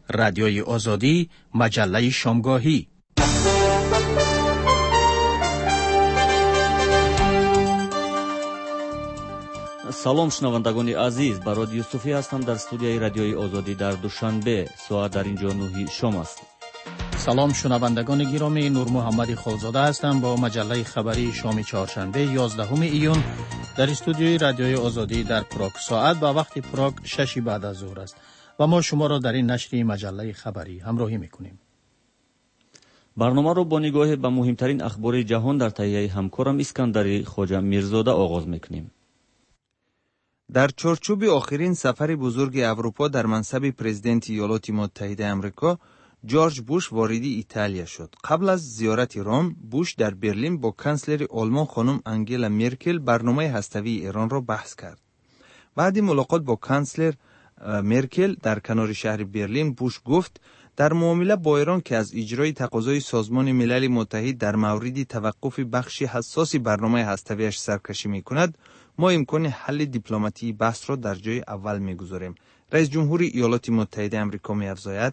رادیوی آزادی، مجله شامگاهی. салом шунавандагони азиз, ба радио Юсуфӣ ҳастам дар студияи радиои озодӣ дар душанбе. соат дар ин ҷо 9 шом аст. سلام شنوندگان گرامی، نور محمد خالزاده هستم با مجله خبری شام چهارشنبه 11 ایون در استودیوی رادیوی آزادی در پراگ. ساعت با وقت پراگ 6 بعد از ظهر است و ما شما را در این نشر مجله خبری همراهی میکنیم. барномаро бо нигоҳе ба муҳимтарин ахбори ҷаҳон дар таҳияи ҳамкорам искандари хоҷа мирзода оғоз мекунем. در چارچوب آخرین سفر بزرگ اروپا در منصب پرزیدنت ایالات متحده آمریکا، جورج بوش واردی ایتالیا شد. قبل از زیارت روم، بوش در برلین با کانسلر آلمان خانم انگلا مرکل برنامه هسته‌ای ایران را بحث کرد. بعد ملاقات با کانسلر مرکل در کنار شهر برلین، بوش گفت در معامله با ایران که از اجرای تقاضای سازمان ملل متحد در مورد توقف بخشی حساس برنامه هسته‌ایش سرکشی می‌کند، ما امکان حل دیپلماتی بحث را در جای اول می‌گذاریم. رئیس جمهور ایالات متحده آمریکا می‌افزاید: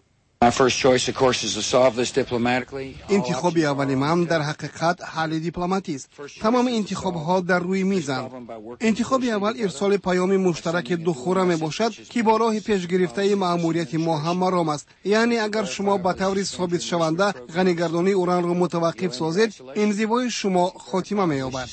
انتخاب اولی من در حقیقت حل دیپلماتی است. تمام انتخاب‌ها در روی میزند. انتخاب اول ارسال پیام مشترک دو خورم میباشد که با راه پیش گرفته مأموریت ما هم مرام است. یعنی اگر شما به طور ثابت شونده غنی‌گردانی اوران را متوقف سازید، انزوای شما خاتمه می‌یابد.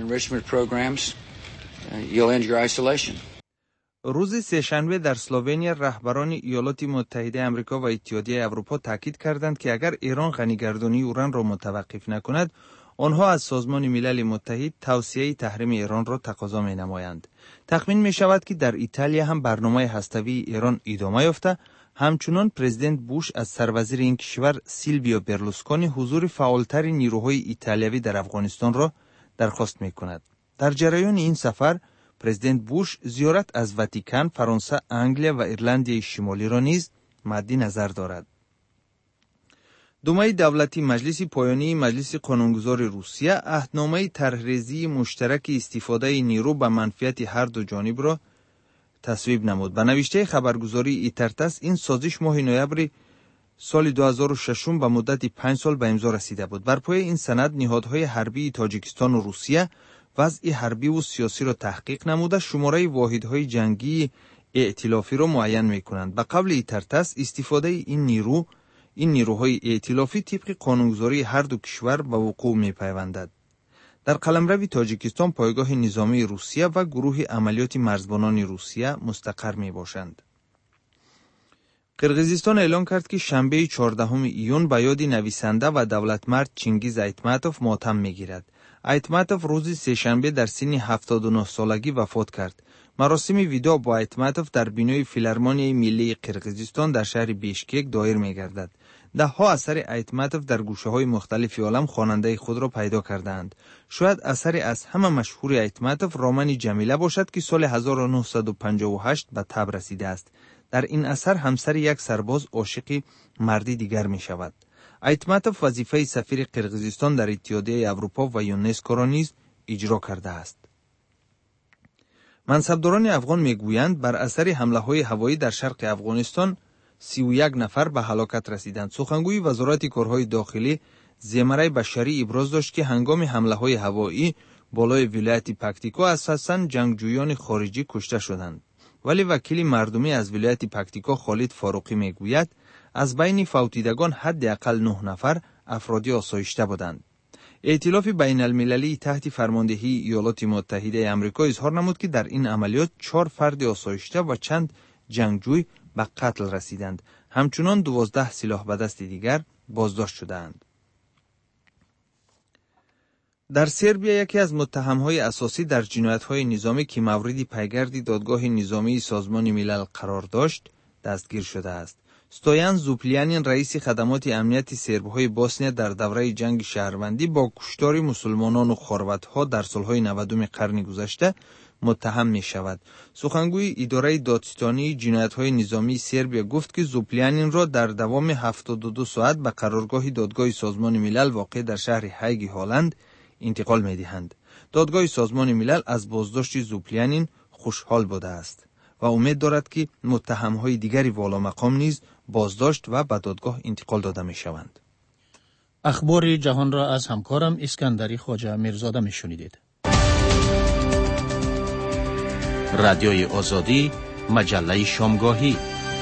روز سه‌شنبه در اسلوونیا رهبران ایالات متحده آمریکا و اتحادیه اروپا تاکید کردند که اگر ایران غنی‌گردانی اوران را متوقف نکند، آنها از سازمان ملل متحد توصیه تحریم ایران را تقاضا می‌نمایند. تخمین می‌شود که در ایتالیا هم برنامه هسته‌ای ایران ادامه یافته. همچنان پرزیدنت بوش از سروزیر این کشور سیلویو برلوسکونی حضور فعالتر نیروهای ایتالیایی در افغانستان را درخواست می‌کند. در جریان این سفر پرزیدنت بوش زیارت از واتیکان، فرانسه، انگلیا و ایرلندی شمالی را نیز مد نظر دارد. دومه دولتی مجلس پایانی مجلس قانونگذار روسیه عهدنامه طرح‌ریزی مشترک استفاده نیرو به منفعت هر دو جانب را تصویب نمود. به نوشته خبرگزاری ایترتاس این سازش ماه نوامبر سال 2006 به مدت 5 سال به امضا رسیده بود. بر پایه این سند نهادهای حربی تاجیکستان و روسیه وضع حربی و سیاسی را تحقیق نموده شماره واحدهای جنگی ائتلافی را معین می‌کنند. به قول ایترتاس استفاده این نیروهای ائتلافی طبق قانونگذاری هر دو کشور به وقوع می‌پیوندد. در قلمرو تاجیکستان پایگاه نظامی روسیه و گروه عملیات مرزبانان روسیه مستقر میباشند. قرقیزستان اعلام کرد که شنبه 14 ایون به یاد نویسنده و دولتمرد چینگیز ایتماتوف ماتم میگیرد. ایتماتوف روز سه‌شنبه در سن 79 سالگی وفات کرد. مراسم وداع با ایتماتوف در بینای فیلارمونیای ملی قرقیزستان در شهر بیشکک دایر می‌گردد. ده‌ها اثر ایتماتوف در گوشه‌های مختلف عالم خواننده خود را پیدا کردند. شاید اثری از همه مشهور ایتماتوف رمان جمیله باشد که سال 1958 به تب رسیده است. در این اثر همسر یک سرباز عاشق مردی دیگر می‌شود. ایتماتوف وظیفه سفیر قرقیزستان در اتحادیه اروپا و یونسکو را نیز اجرا کرده است. منصبداران افغان میگویند بر اثر حمله‌های هوایی در شرق افغانستان 31 نفر به هلاکت رسیدند. سخنگوی وزارت کارهای داخلی زمره بشری ابراز داشت که هنگام حمله‌های هوایی بالای ولایت پکتیکا اساساً جنگجویان خارجی کشته شدند. ولی وکیل مردمی از ولایت پکتیکا خالد فاروقی میگوید از بین فوتیدگان حداقل 9 نفر افرادی آسایشته بودند. ائتلاف بین المللی تحت فرماندهی ایالات متحده آمریکا اظهار نمود که در این عملیات 4 فرد آسایشته و چند جنگجوی به قتل رسیدند. همچنان 12 سلاح به دست دیگر بازداشت شدند. در سربیا یکی از متهم‌های اساسی در جنایت‌های نظامی که مورد پیگرد دادگاه نظامی سازمان ملل قرار داشت، دستگیر شده است. ستویان زوپلیانین رئیس خدمات امنیت سرب‌های بوسنیا در دوره جنگ شهروندی با کشتار مسلمانان و خروات‌ها در سال‌های 90 قرن گذشته متهم می‌شود. سخنگوی اداره دادستانی جنایت‌های نظامی سربیا گفت که زوپلیانین را در دوام 72 ساعت به قرارگاه دادگاه سازمان ملل واقع در شهر هاگ هلند انتقال می‌دهند. دادگاه سازمان ملل از بازداشت زوپلیانین خوشحال بوده است. و امید دارد که متهم‌های دیگری والا مقام نیز بازداشت و به دادگاه انتقال داده می‌شوند. اخبار جهان را از همکارم اسکندری خواجه میرزاده میشنیدید. رادیوی آزادی، مجله شامگاهی.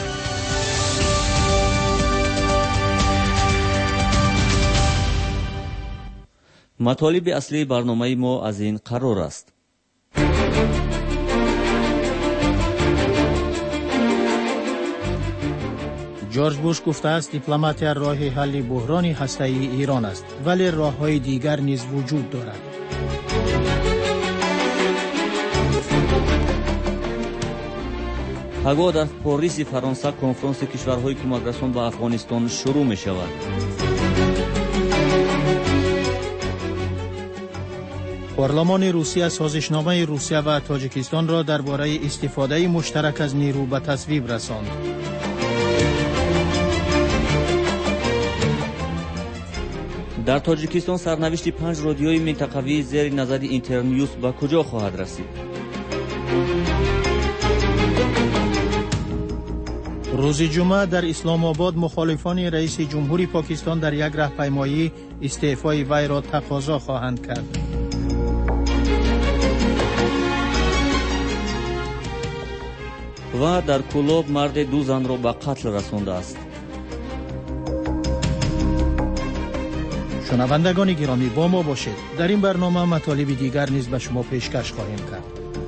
مطالب اصلی برنامه ما از این قرار است. جورج بوش گفته است دیپلماتیا راه حل بحران هسته‌ای ایران است، ولی راه‌های دیگر نیز وجود دارد. اگه در پاریس فرانسه کنفرانس کشورهای کمک‌رسان به افغانستان شروع می شود. پارلمان روسیه سازشنامه روسیه و تاجیکستان را درباره استفاده مشترک از نیرو به تصویب رساند. در تاجیکستان سرنوشت 5 رادیوی منطقوی زیر نظر اینترنیوز به کجا خواهد رسید؟ روز جمعه در اسلام آباد مخالفان رئیس جمهوری پاکستان در یک راهپیمایی استعفای وی را تقاضا خواهند کرد. و در کلاب مرد 2 زن را به قتل رسانده است. شنوندگان گرامی با ما باشید. در این برنامه مطالب دیگر نیز به شما پیشکش خواهیم کرد.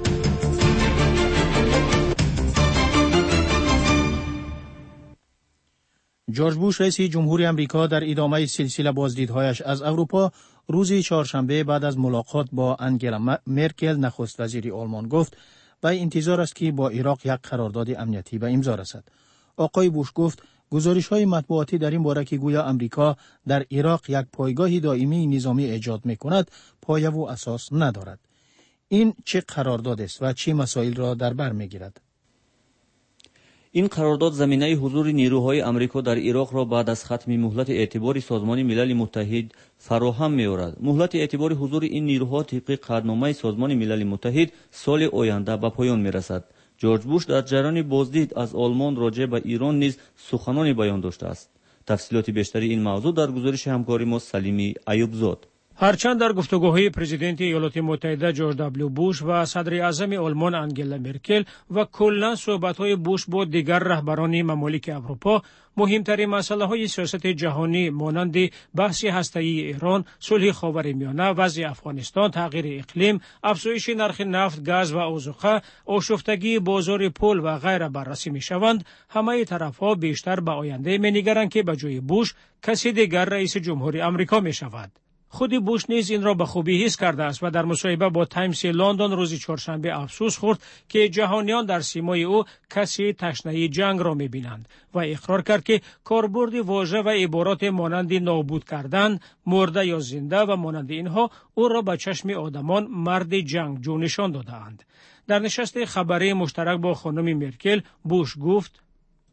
جورج بوش رئیس جمهوری آمریکا در ادامه سلسله بازدیدهایش از اروپا روز چهارشنبه بعد از ملاقات با انگلا مرکل نخست وزیر آلمان گفت و انتظار است که با عراق یک قرارداد امنیتی به امضا رسد. آقای بوش گفت گزارش‌های مطبوعاتی در این باره که گویا آمریکا در عراق یک پایگاه دائمی نظامی ایجاد می‌کند پایه و اساس ندارد. این چه قرارداد است و چه مسائل را در بر می‌گیرد؟ این قرارداد زمینه حضور نیروهای آمریکا در عراق را بعد از ختم مهلت اعتبار سازمان ملل متحد فراهم می‌آورد. مهلت اعتبار حضور این نیروها طبق قطعنامه سازمان ملل متحد سال آینده به پایان می‌رسد. جورج بوش در جریان بازدید از آلمان راجع به ایران نیز سخنانی بیان داشته است. تفصیلات بیشتری این موضوع در گزارش همکاری ما سلیمی ایوبزاد. هرچند در گفتگوهای پرزیدنت ایالات متحده جورج دبلیو بوش و صدر اعظم آلمان انگلا مرکل و کلا صحبت‌های بوش با دیگر رهبران ممالک اروپا مهمترین مسائل سیاست جهانی مانند بحث هسته‌ای ایران، صلح خاورمیانه، وضع افغانستان، تغییر اقلیم، افزایش نرخ نفت، گاز و آذوقه، آشفتگی بازار پول و غیره بررسی می‌شوند. همه طرف‌ها بیشتر به آینده می‌نگرند که به جای بوش کسی دیگر رئیس جمهوری آمریکا می‌شود. خود بوش نیز این را به خوبی حس کرده است و در مصاحبه با تایمز لندن روز چهارشنبه افسوس خورد که جهانیان در سیمای او کسی تشنه جنگ را می‌بینند و اقرار کرد که کاربرد واژه و عبارات مانند نابود کردن، مرده یا زنده و مانند اینها او را به چشم آدمان مرد جنگجو نشان داده‌اند. در نشست خبری مشترک با خانم مرکل بوش گفت: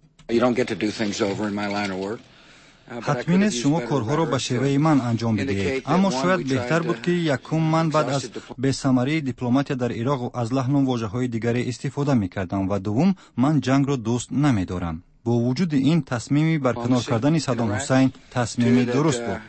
حتمی نیست شما کارها را به شیوه من انجام بدهید، اما شاید بهتر بود که یکم من بعد از بی‌ثمری دیپلماتیا در عراق از لحن و واژه‌های دیگری استفاده می‌کردم و دوم من جنگ را دوست نمی‌دارم. با وجود این تصمیمی برکنار کردن صدام حسین تصمیمی درست بود.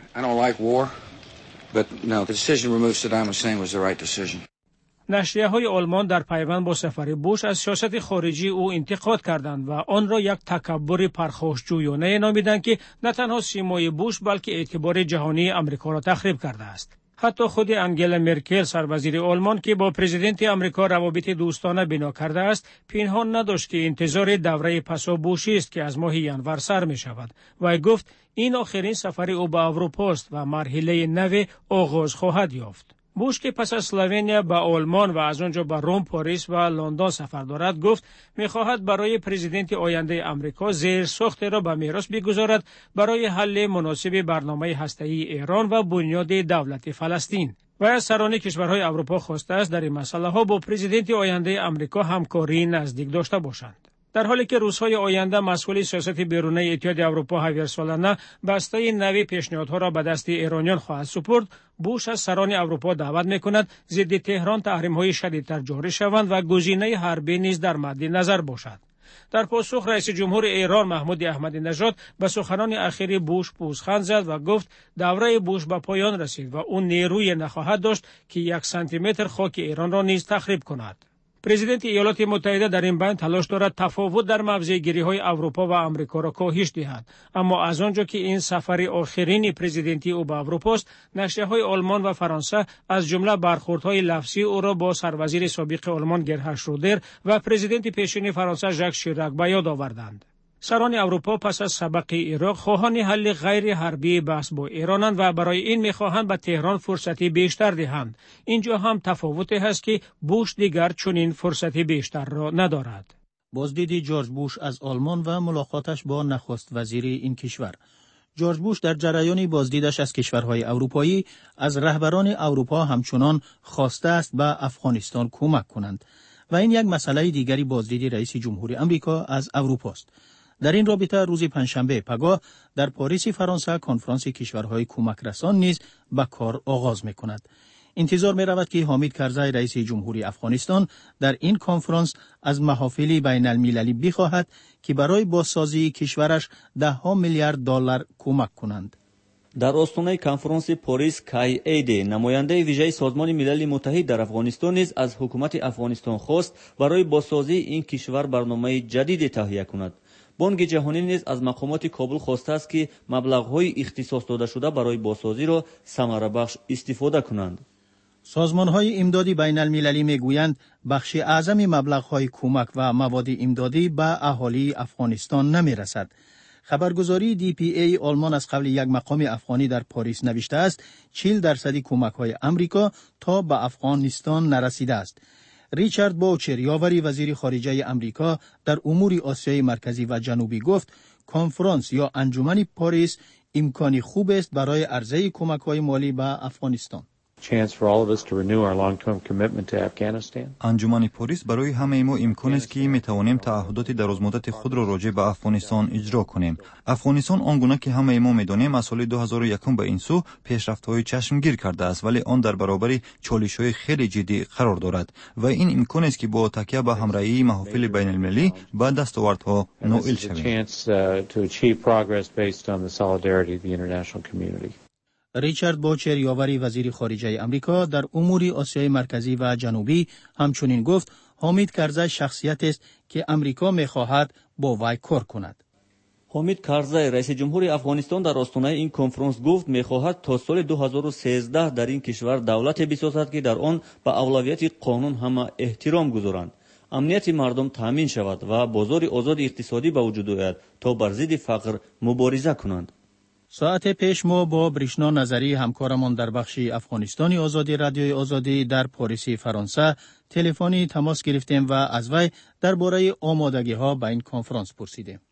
نشریه‌های آلمان در پیوند با سفر بوش از سیاست خارجی او انتقاد کردند و آن را یک تکبر پرخاشجویانه نامیدند که نه تنها سیمای بوش بلکه اعتبار جهانی آمریکا را تخریب کرده است. حتی خود انگلا مرکل سروزیر آلمان که با پرزیدنت آمریکا روابط دوستانه بنا کرده است، پنهان نداشت که انتظار دوره پسا بوشی است که از ماه ینور سر می شود و گفت این آخرین سفر او به اروپا است و مرحله نو آغاز خواهد یافت. بوش که پس از اسلوونیا به آلمان و از آنجا به روم، پاریس و لندن سفر دارد گفت می‌خواهد برای پرزیدنت آینده آمریکا زیرساخت را به میراث بگذارد برای حل مناسب برنامه هسته‌ای ایران و بنیاد دولت فلسطین. و از سران کشورهای اروپا خواسته است در این مسئله ها با پرزیدنت آینده آمریکا همکاری نزدیک داشته باشند. در حالی که روزهای آینده مسئول سیاست بیرونی اتحادیه اروپا هاویر سولانا بسته نوی پیشنهادها را به دست ایرانیان خواهد سپرد، بوش از سران اروپا دعوت می‌کند ضد تهران تحریم‌های شدیدتر جاری شوند و گزینه حربی نیز در مد نظر باشد. در پاسخ رئیس جمهور ایران محمود احمدی نژاد به سخنان اخیر بوش پوزخند زد و گفت دوره بوش به پایان رسید و او نیروی نخواهد داشت که 1 سانتی متر خاک ایران را نیز تخریب کند. پرزیدنت ایالات متحده در این بین تلاش دارد تفاوت در موضع‌گیری‌های اروپا و آمریکا را کاهش دهد، اما از آنجا که این سفر آخرین پرزیدنتی او به اروپا است، نشریه‌های آلمان و فرانسه از جمله برخوردهای لفظی او را با سروزیر سابق آلمان گرهارد شرودر و پرزیدنت پیشین فرانسه ژاک شیراک به یاد آوردند. سران اروپا پس از سبق عراق خواهان حل غیر حربی بحث با ایرانند و برای این می‌خواهند به تهران فرصتی بیشتر دهند. اینجا هم تفاوتی هست که بوش دیگر چنین فرصتی بیشتر را ندارد. بازدید جورج بوش از آلمان و ملاقاتش با نخست وزیر این کشور. جورج بوش در جریان بازدیدش از کشورهای اروپایی از رهبران اروپا همچنان خواسته است به افغانستان کمک کنند و این یک مسئله دیگری بازدید رئیس جمهور آمریکا از اروپا است. در این رابطه روز پنجشنبه پگاه در پاریس فرانسه کنفرانس کشورهای کمک رسان نیز به کار آغاز می‌کند. انتظار می‌رود که حامد کرزی رئیس جمهوری افغانستان در این کنفرانس از محافل بین المللی بخواهد که برای بازسازی کشورش $10 میلیارد کمک کنند. در آستانه کنفرانس پاریس کای ایدی نماینده ویژه سازمان ملل متحد در افغانستان نیز از حکومت افغانستان خواست برای بازسازی این کشور برنامه جدیدی تهیه کند. بانک جهانی نیز از مقامات کابل خواسته است که مبلغ‌های اختصاص داده شده برای بازسازی را ثمره بخش استفاده کنند. سازمان‌های امدادی بین المللی می‌گویند بخش اعظم مبلغ‌های کمک و مواد امدادی به اهالی افغانستان نمی‌رسد. خبرگزاری DPA آلمان از قبل یک مقام افغانی در پاریس نوشته است 40% کمک‌های آمریکا تا به افغانستان نرسیده است. ریچارد باوچر یاوری وزیر خارجه آمریکا در امور آسیای مرکزی و جنوبی گفت کنفرانس یا انجمن پاریس امکانی خوب است برای عرضه کمک‌های مالی به افغانستان. انجمن پاریس برای همه ما امکان است که میتوانیم تعهدات درازمدت خود را راجع به افغانستان اجرا کنیم. افغانستان آنگونه که همه ما میدانیم از سال 2001 به این سو پیشرفت‌های چشمگیر کرده است، ولی آن در برابر چالش‌های خیلی جدی قرار دارد و این امکان است که با تکیه به همراهی محافل بین المللی به دستاوردها نائل شویم. ریچارد باوچر یاوری وزیر خارجه آمریکا در امور آسیای مرکزی و جنوبی همچنین گفت حامد کرزی شخصیت است که آمریکا می‌خواهد با وی کار کند. حامد کرزی رئیس جمهور افغانستان در آستانه این کنفرانس گفت می‌خواهد تا سال 2013 در این کشور دولتی بسازد که در آن به اولویت قانون همه احترام گذارند، امنیت مردم تامین شود و بازار آزاد اقتصادی به وجود آید تا بر ضد فقر مبارزه کنند. ساعت پیش ما با بریشنا نظری همکارمان در بخش افغانستانی آزادی رادیوی آزادی در پاریس فرانسه تلفنی تماس گرفتیم و از وی درباره آمادگی‌ها به این کنفرانس پرسیدیم.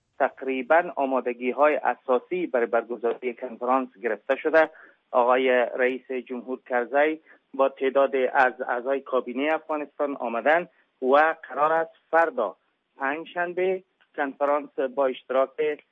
تقریبا آمادگی‌های اساسی برای برگزاری کنفرانس گرفته شده. آقای رئیس جمهور کرزی با تعداد از اعضای کابینه افغانستان آمدن و قرار است فردا پنجشنبه کنفرانس با اشتراک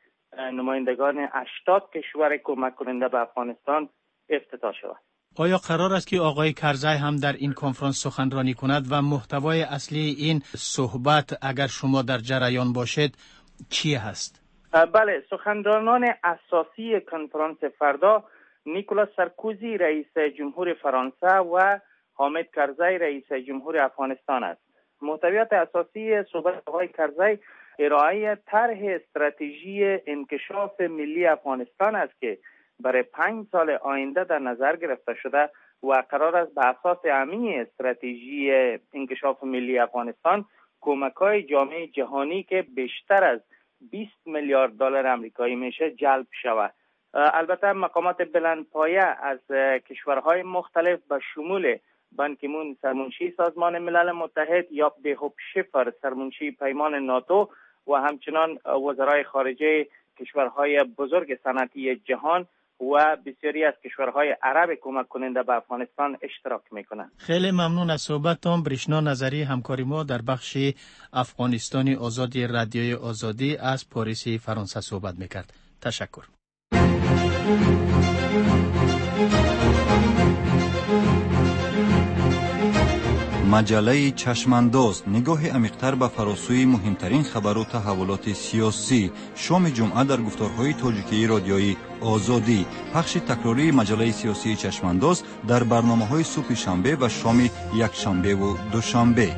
نمایندگان 80 کشور کمک کننده به افغانستان افتتاح شود. آیا قرار است که آقای کرزی هم در این کنفرانس سخنرانی کند و محتوای اصلی این صحبت اگر شما در جریان باشید چی هست؟ بله، سخنرانان اساسی کنفرانس فردا نیکولاس سارکوزی رئیس جمهور فرانسه و حامد کرزی رئیس جمهور افغانستان است. محتویات اساسی صحبت آقای کرزی ارائه طرح استراتژی انکشاف ملی افغانستان است که برای 5 سال آینده در نظر گرفته شده و قرار است به اساس همین استراتژی انکشاف ملی افغانستان کمک‌های جامعه جهانی که بیشتر از 20 میلیارد دلار آمریکایی میشه جلب شود. البته مقامات بلندپایه از کشورهای مختلف به شمول بان کی مون سرمنشی سازمان ملل متحد یا بهوب شفر سرمنشی پیمان ناتو و همچنان وزرای خارجه کشورهای بزرگ صنعتی جهان و بسیاری از کشورهای عرب کمک کننده به افغانستان اشتراک میکنند. خیلی ممنون از صحبتتان. برشنا نظری همکاری ما در بخش افغانستانی آزادی رادیوی آزادی از پاریس فرانسه صحبت میکرد. تشکر. مجله چشمانداز نگاه عمیق‌تر به فراسوی مهمترین خبر و تحولات سیاسی. شام جمعه در گفتارهای تاجیکی رادیویی آزادی. پخش تکراری مجله سیاسی چشمانداز در برنامه‌های صبح شنبه و شام یکشنبه و دوشنبه.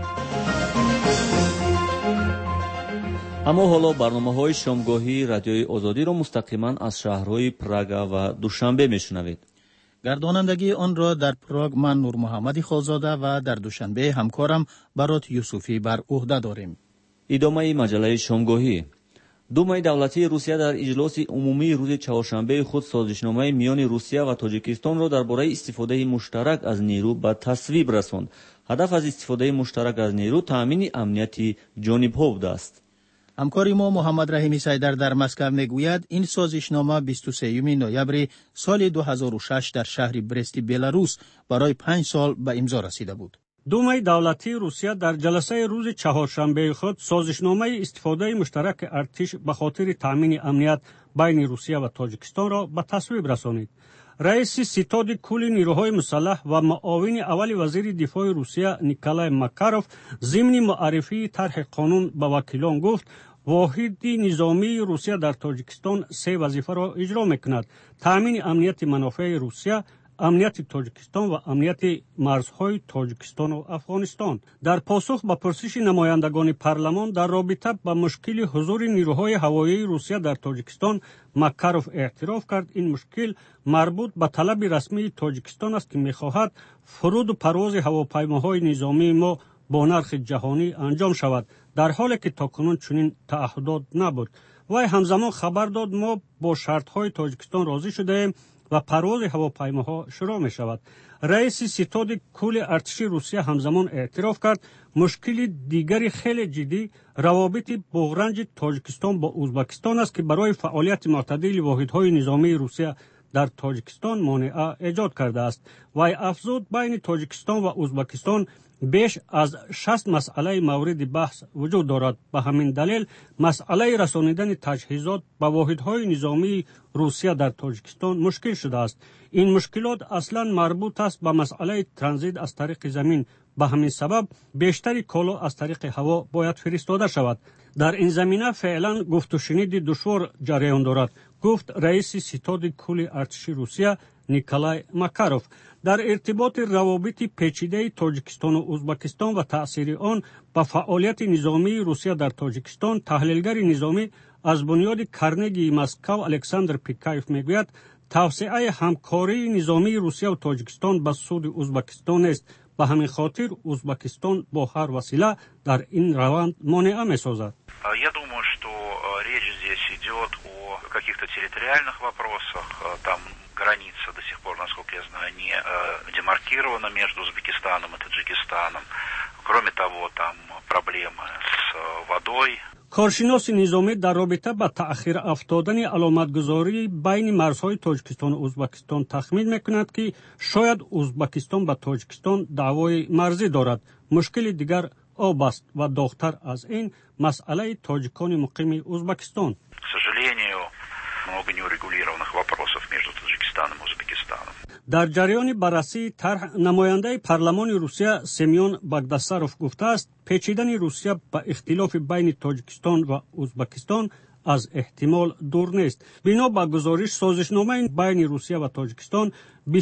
اما حالا برنامه‌های شامگاهی رادیوی آزادی را مستقیما از شهرهای پراگ و دوشنبه میشنوید. گردانندگی آن را در پراگ من نور محمدی خالزاده و در دوشنبه همکارم برات یوسفی بر عهده داریم. ادامه مجله شامگاهی. دومای دولتی روسیه در اجلاس عمومی روز چهارشنبه خود سازشنامه میان روسیه و تاجیکستان را درباره استفاده مشترک از نیرو به تصویب رساند. هدف از استفاده مشترک از نیرو تامین امنیت جانب‌ها بوده است. همکار ما محمد رحیمی سیدر در مسکو میگوید این سازشنامه 23 نوامبر سال 2006 در شهر برست بلاروس برای 5 سال به امضا رسیده بود. دومای دولتی روسیه در جلسه روز چهارشنبه خود سازشنامه استفاده مشترک ارتش به خاطر تامین امنیت بین روسیه و تاجیکستان را به تصویب رسانید. رئیس ستاد کل نیروهای مسلح و معاون اول وزیر دفاع روسیه نیکولای ماکاروف ضمن معرفی طرح قانون به وکیلان گفت واحد نظامی روسیه در تاجیکستان 3 وظیفه را اجرا میکند: تامین امنیت منافع روسیه، امنیت تاجیکستان و امنیت مرزهای تاجیکستان و افغانستان. در پاسخ به پرسش نمایندگان پارلمان در رابطه با مشکل حضور نیروهای هوایی روسیه در تاجیکستان، ماکاروف اعتراف کرد این مشکل مربوط به طلب رسمی تاجیکستان است که می‌خواهد فرود و پرواز هواپیماهای نظامی ما با نرخ جهانی انجام شود، در حالی که تاکنون چنین تعهدات نبود. وی همزمان خبر داد ما با شرط‌های تاجیکستان راضی شده‌ایم و پرواز هواپیماها شروع می شود. رئیس ستاد کل ارتش روسیه همزمان اعتراف کرد مشکل دیگری خیلی جدی روابط بغرنج تاجیکستان با ازبکستان است که برای فعالیت معتدل واحدهای نظامی روسیه در تاجیکستان مانع ایجاد کرده است. وی افزود بین تاجیکستان و ازبکستان بیش از 60 مسئله مورد بحث وجود دارد. به همین دلیل مسئله رسانیدن تجهیزات به واحدهای نظامی روسیه در تاجیکستان مشکل شده است. این مشکلات اصلا مربوط است به مسئله ترانزیت از طریق زمین. به همین سبب بیشتر کالا از طریق هوا باید فرستاده شود. در این زمینه فعلا گفت و شنید دشوار جریان دارد، گفت رئیس ستاد کل ارتش روسیه نیکولای ماکاروف. در ارتباط روابط پیچیده تاجیکستان و ازبکستان و تأثیر آن به فعالیت نظامی روسیه در تاجیکستان، تحلیلگر نظامی از بنیاد کرنگی مسکو الکساندر پیکایف میگوید توسعه همکاری نظامی روسیه و تاجیکستان به سود ازبکستان است. به همین خاطر ازبکستان با هر وسیله در این روند مانع می‌سازد. Я думаю, что речь здесь идет о каких-то территориальных вопросах. Там граница до сих пор, насколько я знаю, не демаркирована между Узбекистаном и Таджикистаном. Кроме того, там проблемы с водой. کارشناس نظامی در رابطه با تأخیر افتادن علامتگذاری بین مرزهای تاجیکستان و ازبکستان تخمین میکند که شاید ازبکستان با تاجیکستان دعوای مرزی دارد. مشکل دیگر آب است و داغ‌تر از این مسئله تاجیکان مقیم ازبکستان. К сожалению, много неурегулированных вопросов между Таджикистаном и Узбекистаном. در جریان بررسی طرح نماینده پارلمان روسیه سمیون باگداساروف گفته است پیچیدن روسیه به اختلاف بین تاجیکستان و ازبکستان از احتمال دور نیست. بنا به گزارش سازشنامه بین روسیه و تاجیکستان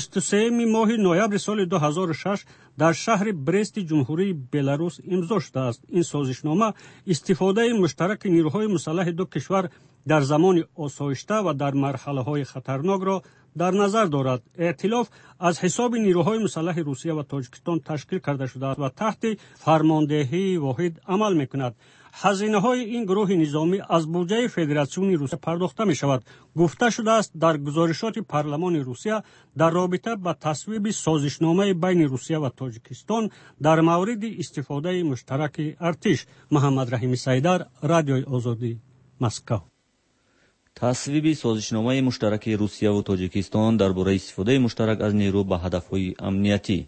23 ماه نوامبر سال 2006 در شهر برست جمهوری بلاروس امضا شده است. این سازشنامه استفاده مشترک نیروهای مسلح دو کشور در زمان آسایشته و در مرحله‌های خطرناک را در نظر دارد. ائتلاف از حساب نیروهای مسلح روسیه و تاجیکستان تشکیل کرده شده است و تحت فرماندهی واحد عمل می‌کند. هزینه‌های این گروه نظامی از بودجه فدراسیون روسیه پرداخته می‌شود. گفته شده است در گزارشات پارلمان روسیه در رابطه با تصویب سازشنامه بین روسیه و تاجیکستان در مورد استفاده مشترک ارتش. محمد رحیمی سیدر، رادیوی آزادی، مسکو. تصویب سازشنامه مشترک روسیه و تاجیکستان درباره استفاده مشترک از نیرو به هدفهای امنیتی.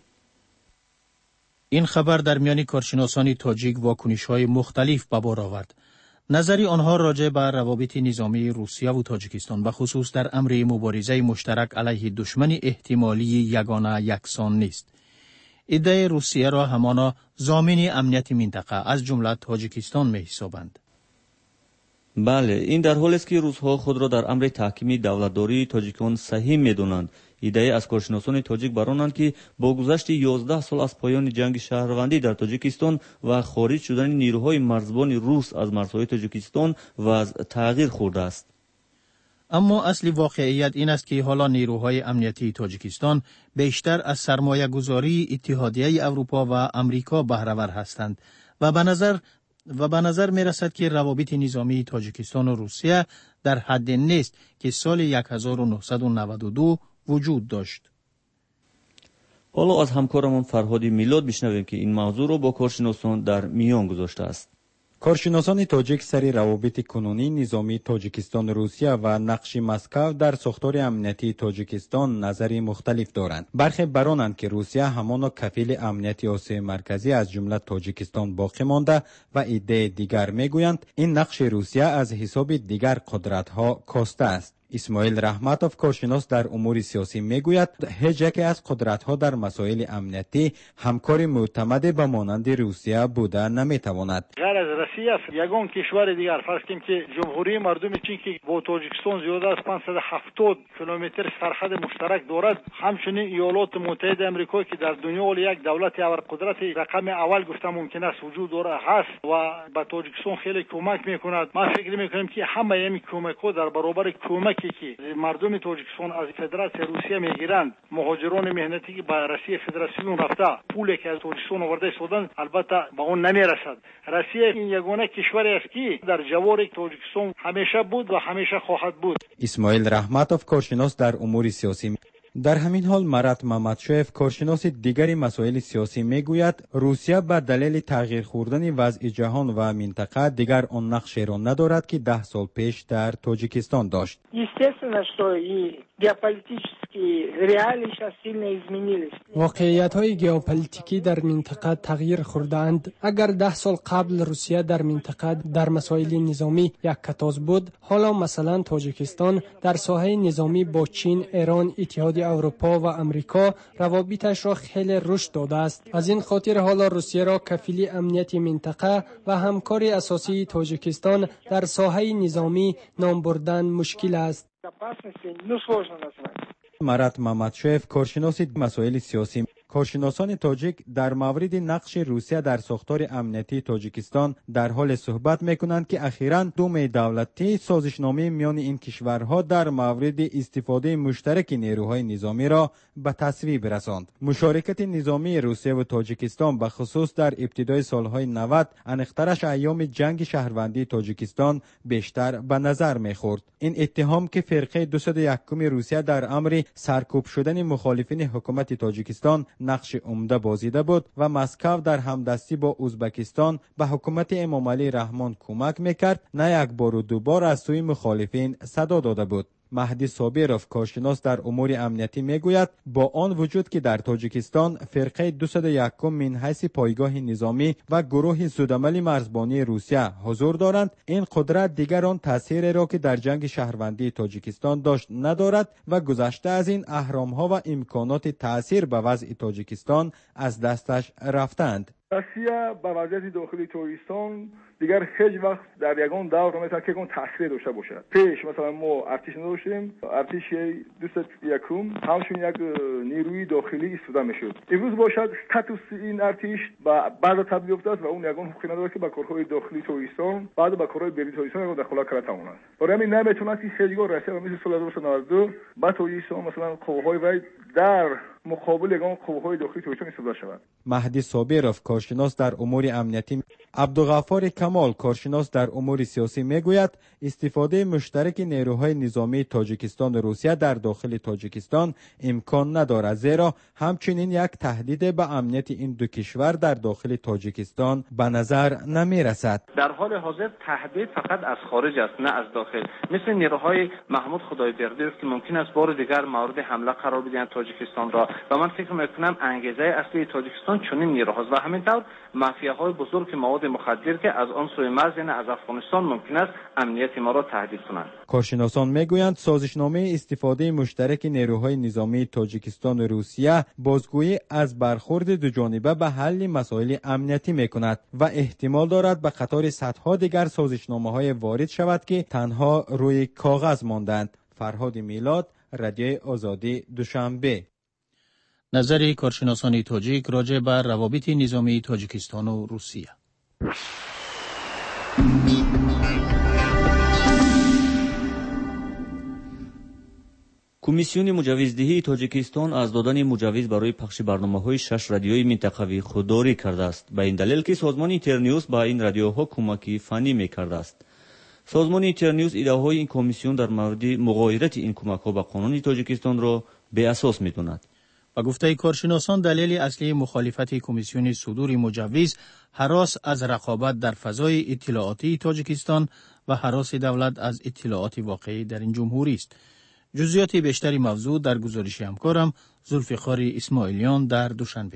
این خبر در میان کارشناسان تاجیک واکنش‌های مختلف به بار آورد. نظری آنها راجع به روابط نظامی روسیه و تاجیکستان به خصوص در امر مبارزه مشترک علیه دشمن احتمالی یگانه یکسان نیست. ایده روسیه را همانا ضامن امنیت منطقه از جمله تاجیکستان می‌حسابند. بله، این در حالی است که روس‌ها خود را در امر تحکیم دولتداری تاجیکان صحیح می‌دانند. ایده از کارشناسان تاجیک برانند که با گذشت 11 سال از پایان جنگ شهروندی در تاجیکستان و خارج شدن نیروهای مرزبان روس از مرزهای تاجیکستان وضع تغییر خورده است. اما اصل واقعیت این است که حالا نیروهای امنیتی تاجیکستان بیشتر از سرمایه گذاری اتحادیه اروپا و امریکا بهره‌ور هستند و به نظر می رسد که روابط نظامی تاجیکستان و روسیه در حد نیست که سال 1992 وجود داشت. حالا از همکارمون فرهاد میلاد بشنویم که این موضوع را با کارشناسان در میان گذاشته است. کارشناسان تاجیک سر روابط کنونی نظامی تاجیکستان و روسیه و نقش مسکو در ساختار امنیتی تاجیکستان نظری مختلف دارند. برخی برانند که روسیه همانا کفیل امنیت آسیای مرکزی از جمله تاجیکستان باقی مانده و ایده دیگر میگویند این نقش روسیه از حساب دیگر قدرت‌ها کاسته است. اسماعیل رحمتوف کارشناس در امور سیاسی میگوید هیچ یک از قدرت‌ها در مسائل امنیتی همکار معتمد به مانند روسیه بوده نمیتواند. غیر از روسیه یگان کشور دیگر فرض کنیم که جمهوری مردم چین که با تاجیکستان زیاده از 570 کیلومتر سرحد مشترک دارد، همچنین ایالات متحده آمریکا که در دنیا یک دولت ابرقدرت رقم اول گفته ممکن است وجود داره هست و به تاجیکستان خیلی کمک میکند. ما فکر میکنیم که همه این کمک‌ها در برابر کمک که مردم تاجیکستان از فدراسیون روسیه میگیرند، مهاجران مهنتی که به روسیه فدراسیون رفته پولی که از تاجیکستان آورده سودن البته به اون نمیرسد. روسیه این یگانه کشوری است که در جوار تاجیکستان همیشه بود و همیشه خواهد بود. اسماعیل رحمتوف کارشناس در امور سیاسی. در همین حال مرات ممدشویف کارشناس دیگری مسائل سیاسی میگوید روسیه به دلیل تغییر خوردن وضع جهان و منطقه دیگر آن نقشی را ندارد که 10 سال پیش در تاجیکستان داشت. واقعیت‌های ژئوپلیتیکی در منطقه تغییر خورده‌اند. اگر 10 سال قبل روسیه در منطقه در مسائل نظامی یک کتاز بود، حالا مثلا تاجیکستان در ساحه نظامی با چین، ایران، اتحادیه اروپا و امریکا روابطش را خیلی رشد داده است. از این خاطر حالا روسیه را کفیل امنیت منطقه و همکار اساسی تاجیکستان در ساحه نظامی نام بردن مشکل است. مرات ممدشویف کارشناس مسائل سیاسی. کارشناسان تاجیک در مورد نقش روسیه در ساختار امنیتی تاجیکستان در حال صحبت میکنند که اخیراً دوم دولتی سازشنامه میان این کشورها در مورد استفاده مشترک نیروهای نظامی را به تصویب رساند. مشارکت نظامی روسیه و تاجیکستان به خصوص در ابتدای سالهای 90 انخطرش ایام جنگ شهروندی تاجیکستان بیشتر به نظر میخورد. این اتهام که فرقه 201 روسیه در امر سرکوب شدن مخالفین حکومت تاجیکستان نقش عمده بازیده بود و مسکو در همدستی با ازبکستان به حکومت امام علی رحمان کمک میکرد، نه یک بار و دو بار از سوی مخالفین صدا داده بود. مهدی صابروف کارشناس در امور امنیتی میگوید با آن وجود که در تاجیکستان فرقه 201 من حیث پایگاه نظامی و گروه زودعمل مرزبانی روسیه حضور دارند، این قدرت دیگر آن تأثیری را که در جنگ شهروندی تاجیکستان داشت ندارد و گذشته از این اهرام‌ها و امکانات تأثیر به وضع تاجیکستان از دستش رفتند. روسیه به وضعیت داخلی تاجیکستان دیگر هیچ وقت در یگان دور نمیتونه که اون تاثیر داشته باشد. پیش مثلا ما ارتش نداشتیم، ارتش 201 همچون یک نیروی داخلی استفاده میشد. امروز باشد استاتوس این ارتش با بعد تبدیل افتاد و اون یگان حقوقی نداره که با کارهای داخلی تاجیکستان بعد با کارهای بیرونی تاجیکستان دخالت کنه تماما. برای همین نمیتونه که هیچگاه روسیه مثل سال 1992 با تاجیکستان مثلا قوهای وی در مقابل یگان قوهای داخلی تاجیکستان استفاده شود. مهدی صابروف کارشناس در امور امنیتی عبدالغفار کمال کارشناس در امور سیاسی میگوید استفاده مشترک نیروهای نظامی تاجیکستان و روسیه در داخل تاجیکستان امکان ندارد، زیرا همچنین یک تهدید به امنیت این دو کشور در داخل تاجیکستان به نظر نمی رسد. در حال حاضر تهدید فقط از خارج است، نه از داخل. مثل نیروهای محمود خدایبردی که ممکن است بار دیگر مورد حمله قرار بدهند تاجیکستان را و من فکر میکنم انگیزه اصلی تاجیکستان چنین نیروهاست و همینطور مافیاهای بزرگ مواد مخدر که از آن سوی مرز از افغانستان ممکن است امنیت ما را تهدید کنند. کارشناسان میگویند سازشنامه استفاده مشترک نیروهای نظامی تاجیکستان و روسیه بازگویی از برخورد دو جانبه به حل مسائل امنیتی میکند و احتمال دارد به قطار صدها دیگر سازشنامه‌های وارد شود که تنها روی کاغذ ماندند. فرهاد میلاد، رادیوی آزادی، دوشنبه. نظر کارشناسان تاجیک راجع به روابط نظامی تاجیکستان و روسیه. کمیسیون مجوزدهی تاجیکستان از دادن مجوز برای پخش برنامه‌های 6 رادیوی منطقوی خودداری کرده است، به این دلیل که سازمان اینترنیوز به این رادیوها کمک فنی می‌کرده است. سازمان اینترنیوز ایده‌های این کمیسیون در مورد مغایرت این کمک‌ها به قانون تاجیکستان را به اساس می‌داند. با گفته کارشناسان دلیل اصلی مخالفت کمیسیون صدور مجوز هراس از رقابت در فضای اطلاعاتی تاجیکستان و هراس دولت از اطلاعات واقعی در این جمهوری است. جزئیات بیشتری موضوع در گزارش همکارم ذوالفقار اسماعیلیان در دوشنبه.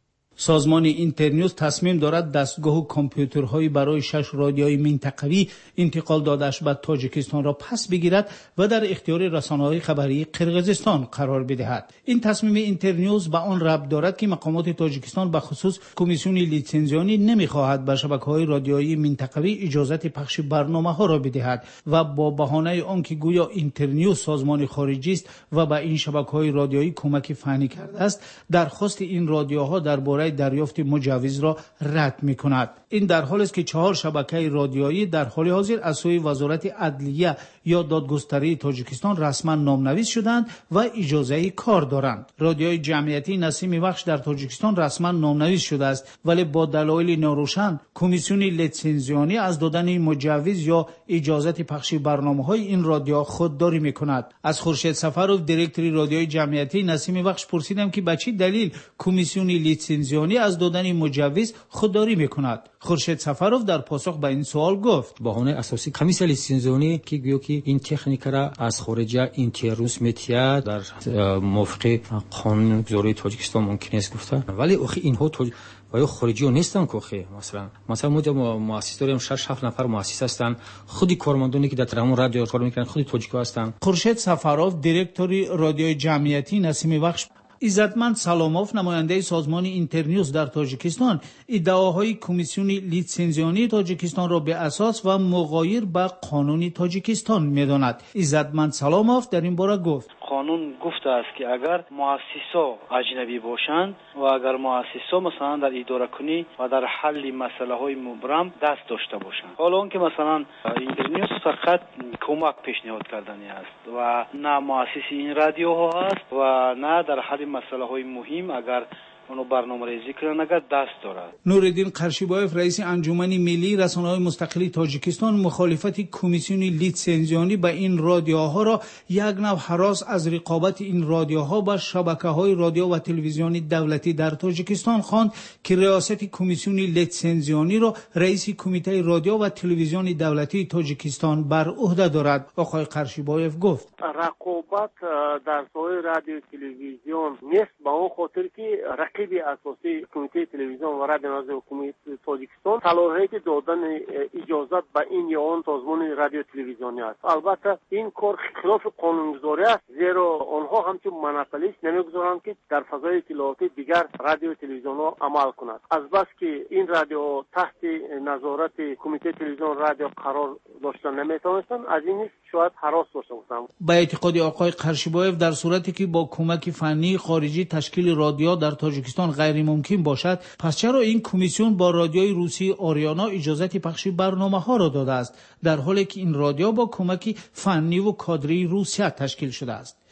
سازمان اینترنیوز تصمیم دارد دستگاه و کامپیوترهایی برای 6 رادیوی منطقوی انتقال داده‌اش به تاجیکستان را پس بگیرد و در اختیار رسانه‌های خبری قرقیزستان قرار بدهد. این تصمیم اینترنیوز به آن ربط دارد که مقامات تاجیکستان به خصوص کمیسیون لیسانسیونی نمی‌خواهد به شبکه‌های رادیویی منطقوی اجازه پخش برنامه‌ها را بدهد و با بهانه آنکه گویا اینترنیوز سازمان خارجی است و به این شبکه‌های رادیویی کمک فنی کرده است، درخواست این رادیوها درباره دریافت مجوز را رد می‌کند. این در حالی است که 4 شبکه رادیویی در حال حاضر از سوی وزارت عدلیه یا دادگستری تاجیکستان رسما نامنویس شدند و اجازه کار دارند. رادیوی جمعیتی نسیم بخش در تاجیکستان رسما نامنویس شده است، ولی با دلایل ناروشن کمیسیون لیسانسیونی از دادن مجوز یا اجازه پخش برنامه‌های این رادیو خودداری می‌کند. از خورشید سفرов دیرکتوری رادیوی جمعیتی نسیم بخش پرسیدم که به چه دلیل کمیسیون لیسانسیونی از دادن مجوز خودداری می‌کند. خورشید سفرov در پاسخ به این سوال گفت: بهانه اساسی کمیسیون لیسانسیونی که گویا که این تکنیک را از خارج اینترنیوز میتیاد در موافق قانون گذاری تاجیکستان ممکن است گفته، ولی اخی اینها و خارجی ها نیستن که مثلا ما مؤسس داریم 6-7 نفر مؤسس هستن، خودی کارمندانی که در همون رادیو کار میکنن خودی تاجیکا هستن. خورشید سفرov دیرکتوری رادیوی جمعیتی نسیم بخش عزتمند سلاموف نماینده سازمان اینترنیوز در تاجیکستان ادعاهای کمیسیون لیسانسیونی تاجیکستان را به اساس و مغایر به قانون تاجیکستان می‌داند. عزتمند سلاموف در این باره گفت: قانون گفته است که اگر مؤسسا اجنبی باشند و اگر مؤسسا مثلا در اداره کنی و در حل مسائل مبرم دست داشته باشند، حالا اون که مثلا اینترنیوز فقط کمک پیشنهاد کردنی است و نه مؤسس این رادیوها است و نه در حل مسائل مهم اگر اونو برنامه‌ریزی کردن اگر دست دارد. نوردین قرشیبایف رئیس انجمن ملی رسانه‌های مستقل تاجیکستان مخالفت کمیسیون لیسانسیونی به این رادیوها را یک نوع هراس از رقابت این رادیوها با شبکه‌های رادیو و تلویزیونی دولتی در تاجیکستان خواند که ریاست کمیسیون لیسانسیونی را رئیس کمیته رادیو و تلویزیون دولتی تاجیکستان بر عهده دارد. آقای قرشیبایف گفت: رقابت در ساحه رادیو تلویزیون نیست، به اون خاطر که رقیب اساسی کمیته تلویزیون و رادیو نظر حکومت تاجیکستان صلاحیت دادن اجازت به این یا آن سازمان رادیو تلویزیونی است. البته این کار خلاف قانونگذاری است، زیرا آنها همچون مونوپولیست نمیگذارند که در فضای اطلاعاتی دیگر رادیو تلویزیون عمل کند. از بس که این رادیو تحت نظارت کمیته تلویزیون رادیو قرار داشتن نمیتوانستند، از این نیست شاید هراس داشته باشند. به اعتقاد آقای قرشیبایف در صورتی که با کمک فنی خارجی تشکیل رادیو در تاجیکستان غیر ممکن باشد، پس چرا این کمیسیون با رادیوی روسی آریانا اجازه پخش برنامه‌ها را داده است، در حالی که این رادیو با کمک فنی و کادری روسیه تشکیل شده است؟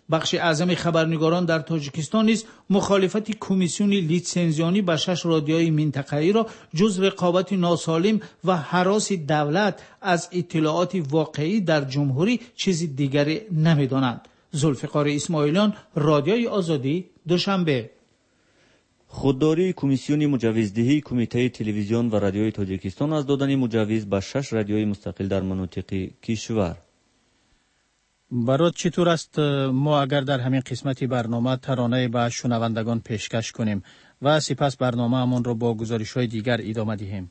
بخش اعظم خبرنگاران در تاجیکستان نیز مخالفت کمیسیون لیتسنزیانی به 6 رادیوهای منطقه‌ای را جز رقابت ناسالم و هراس دولت از اطلاعات واقعی در جمهوری چیز دیگری نمی‌دانند. ذوالفقار اسماعیلیان، رادیوی آزادی، دوشنبه. خودداری کمیسیون مجوزدهی کمیته تلویزیون و رادیوی تاجیکستان از دادن مجوز به 6 رادیوی مستقل در مناطق کشور. برات چطور است ما اگر در همین قسمتی برنامه ترانه به شنوندگان پیشکش کنیم و سپس برنامه همون رو با گزارش‌های دیگر ادامه دهیم؟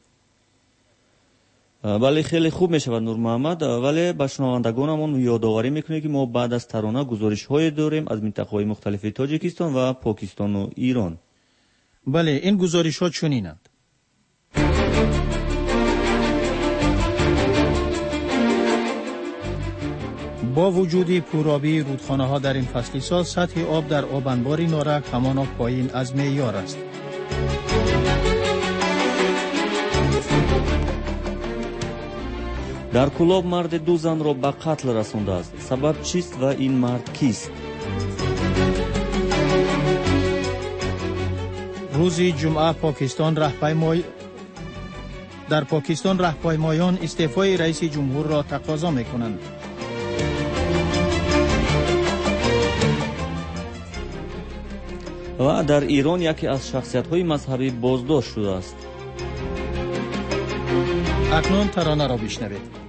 بله خیلی خوب می شود نور محمد، ولی به شنوندگانمون یادآوری میکنه که ما بعد از ترانه گزارش‌های داریم از منطقه‌های مختلف تاجیکستان و پاکستان و ایران. بله این گزارش‌ها چنینند. با وجود پرآبی رودخانه‌ها در این فصل سال، سطح آب در آب انبار نارک همانا پایین از معیار است. در کلاب مرد 2 زن را به قتل رسانده است. سبب چیست و این مرد کیست؟ روز جمعه در پاکستان راهپیمایان استعفای رئیس جمهور را تقاضا می‌کنند. و در ایران یکی از شخصیت‌های مذهبی بازداشت شده است. اکنون ترانه را بشنوید.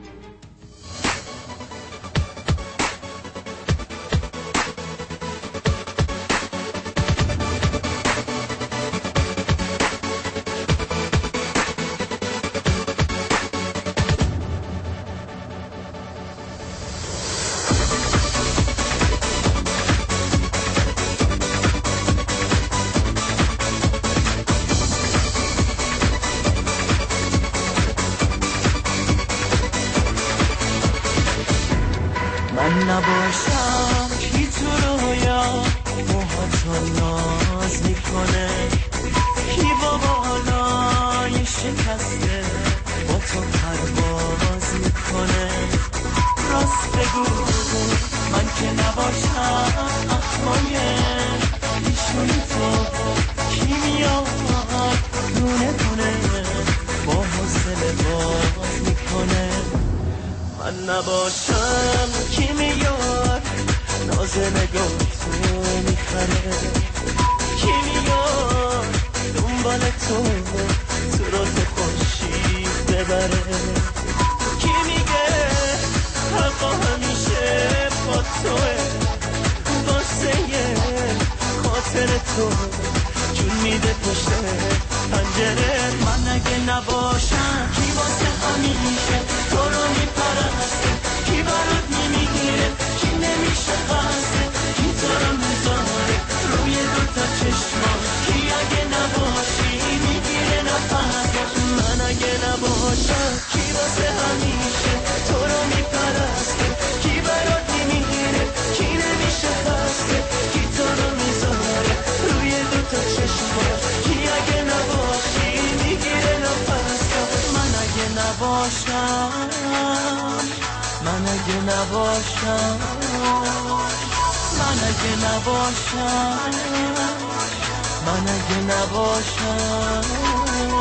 نباشم کی تو رویا موهاتو ناز میکنه، کی با بالای شکسته با تو پرواز میکنه. راست بگو من که نباشم اخمای ایشونی تو کی میاد دونه دونه با حوصله باز میکنه. من نباشم کی میاد ناز نگاه تو میخره، کی میاد دنبال تو راز خوشی ببره، کی میگه حقا همیشه با توه واسه خاطر تو جون میده پشت پنجره. من اگه نباشم کی واسه همیشه تو رو میپرسته، کی برات میمیره کی نمیشه خسته، کی تو رو میذاره روی دوتا چشمان، کی اگه نباشی میگیره نفس. من اگه نباشم کی واسه همیشه تو رو میپرسته، کی برات میمیره کی نمیشه خسته، کی تو رو میذاره روی دوتا چشمان، کی اگه نباشی میگیره نفس. من اگه نباشم، من اگه نباشم، من اگه نباشم، من اگه نباشم.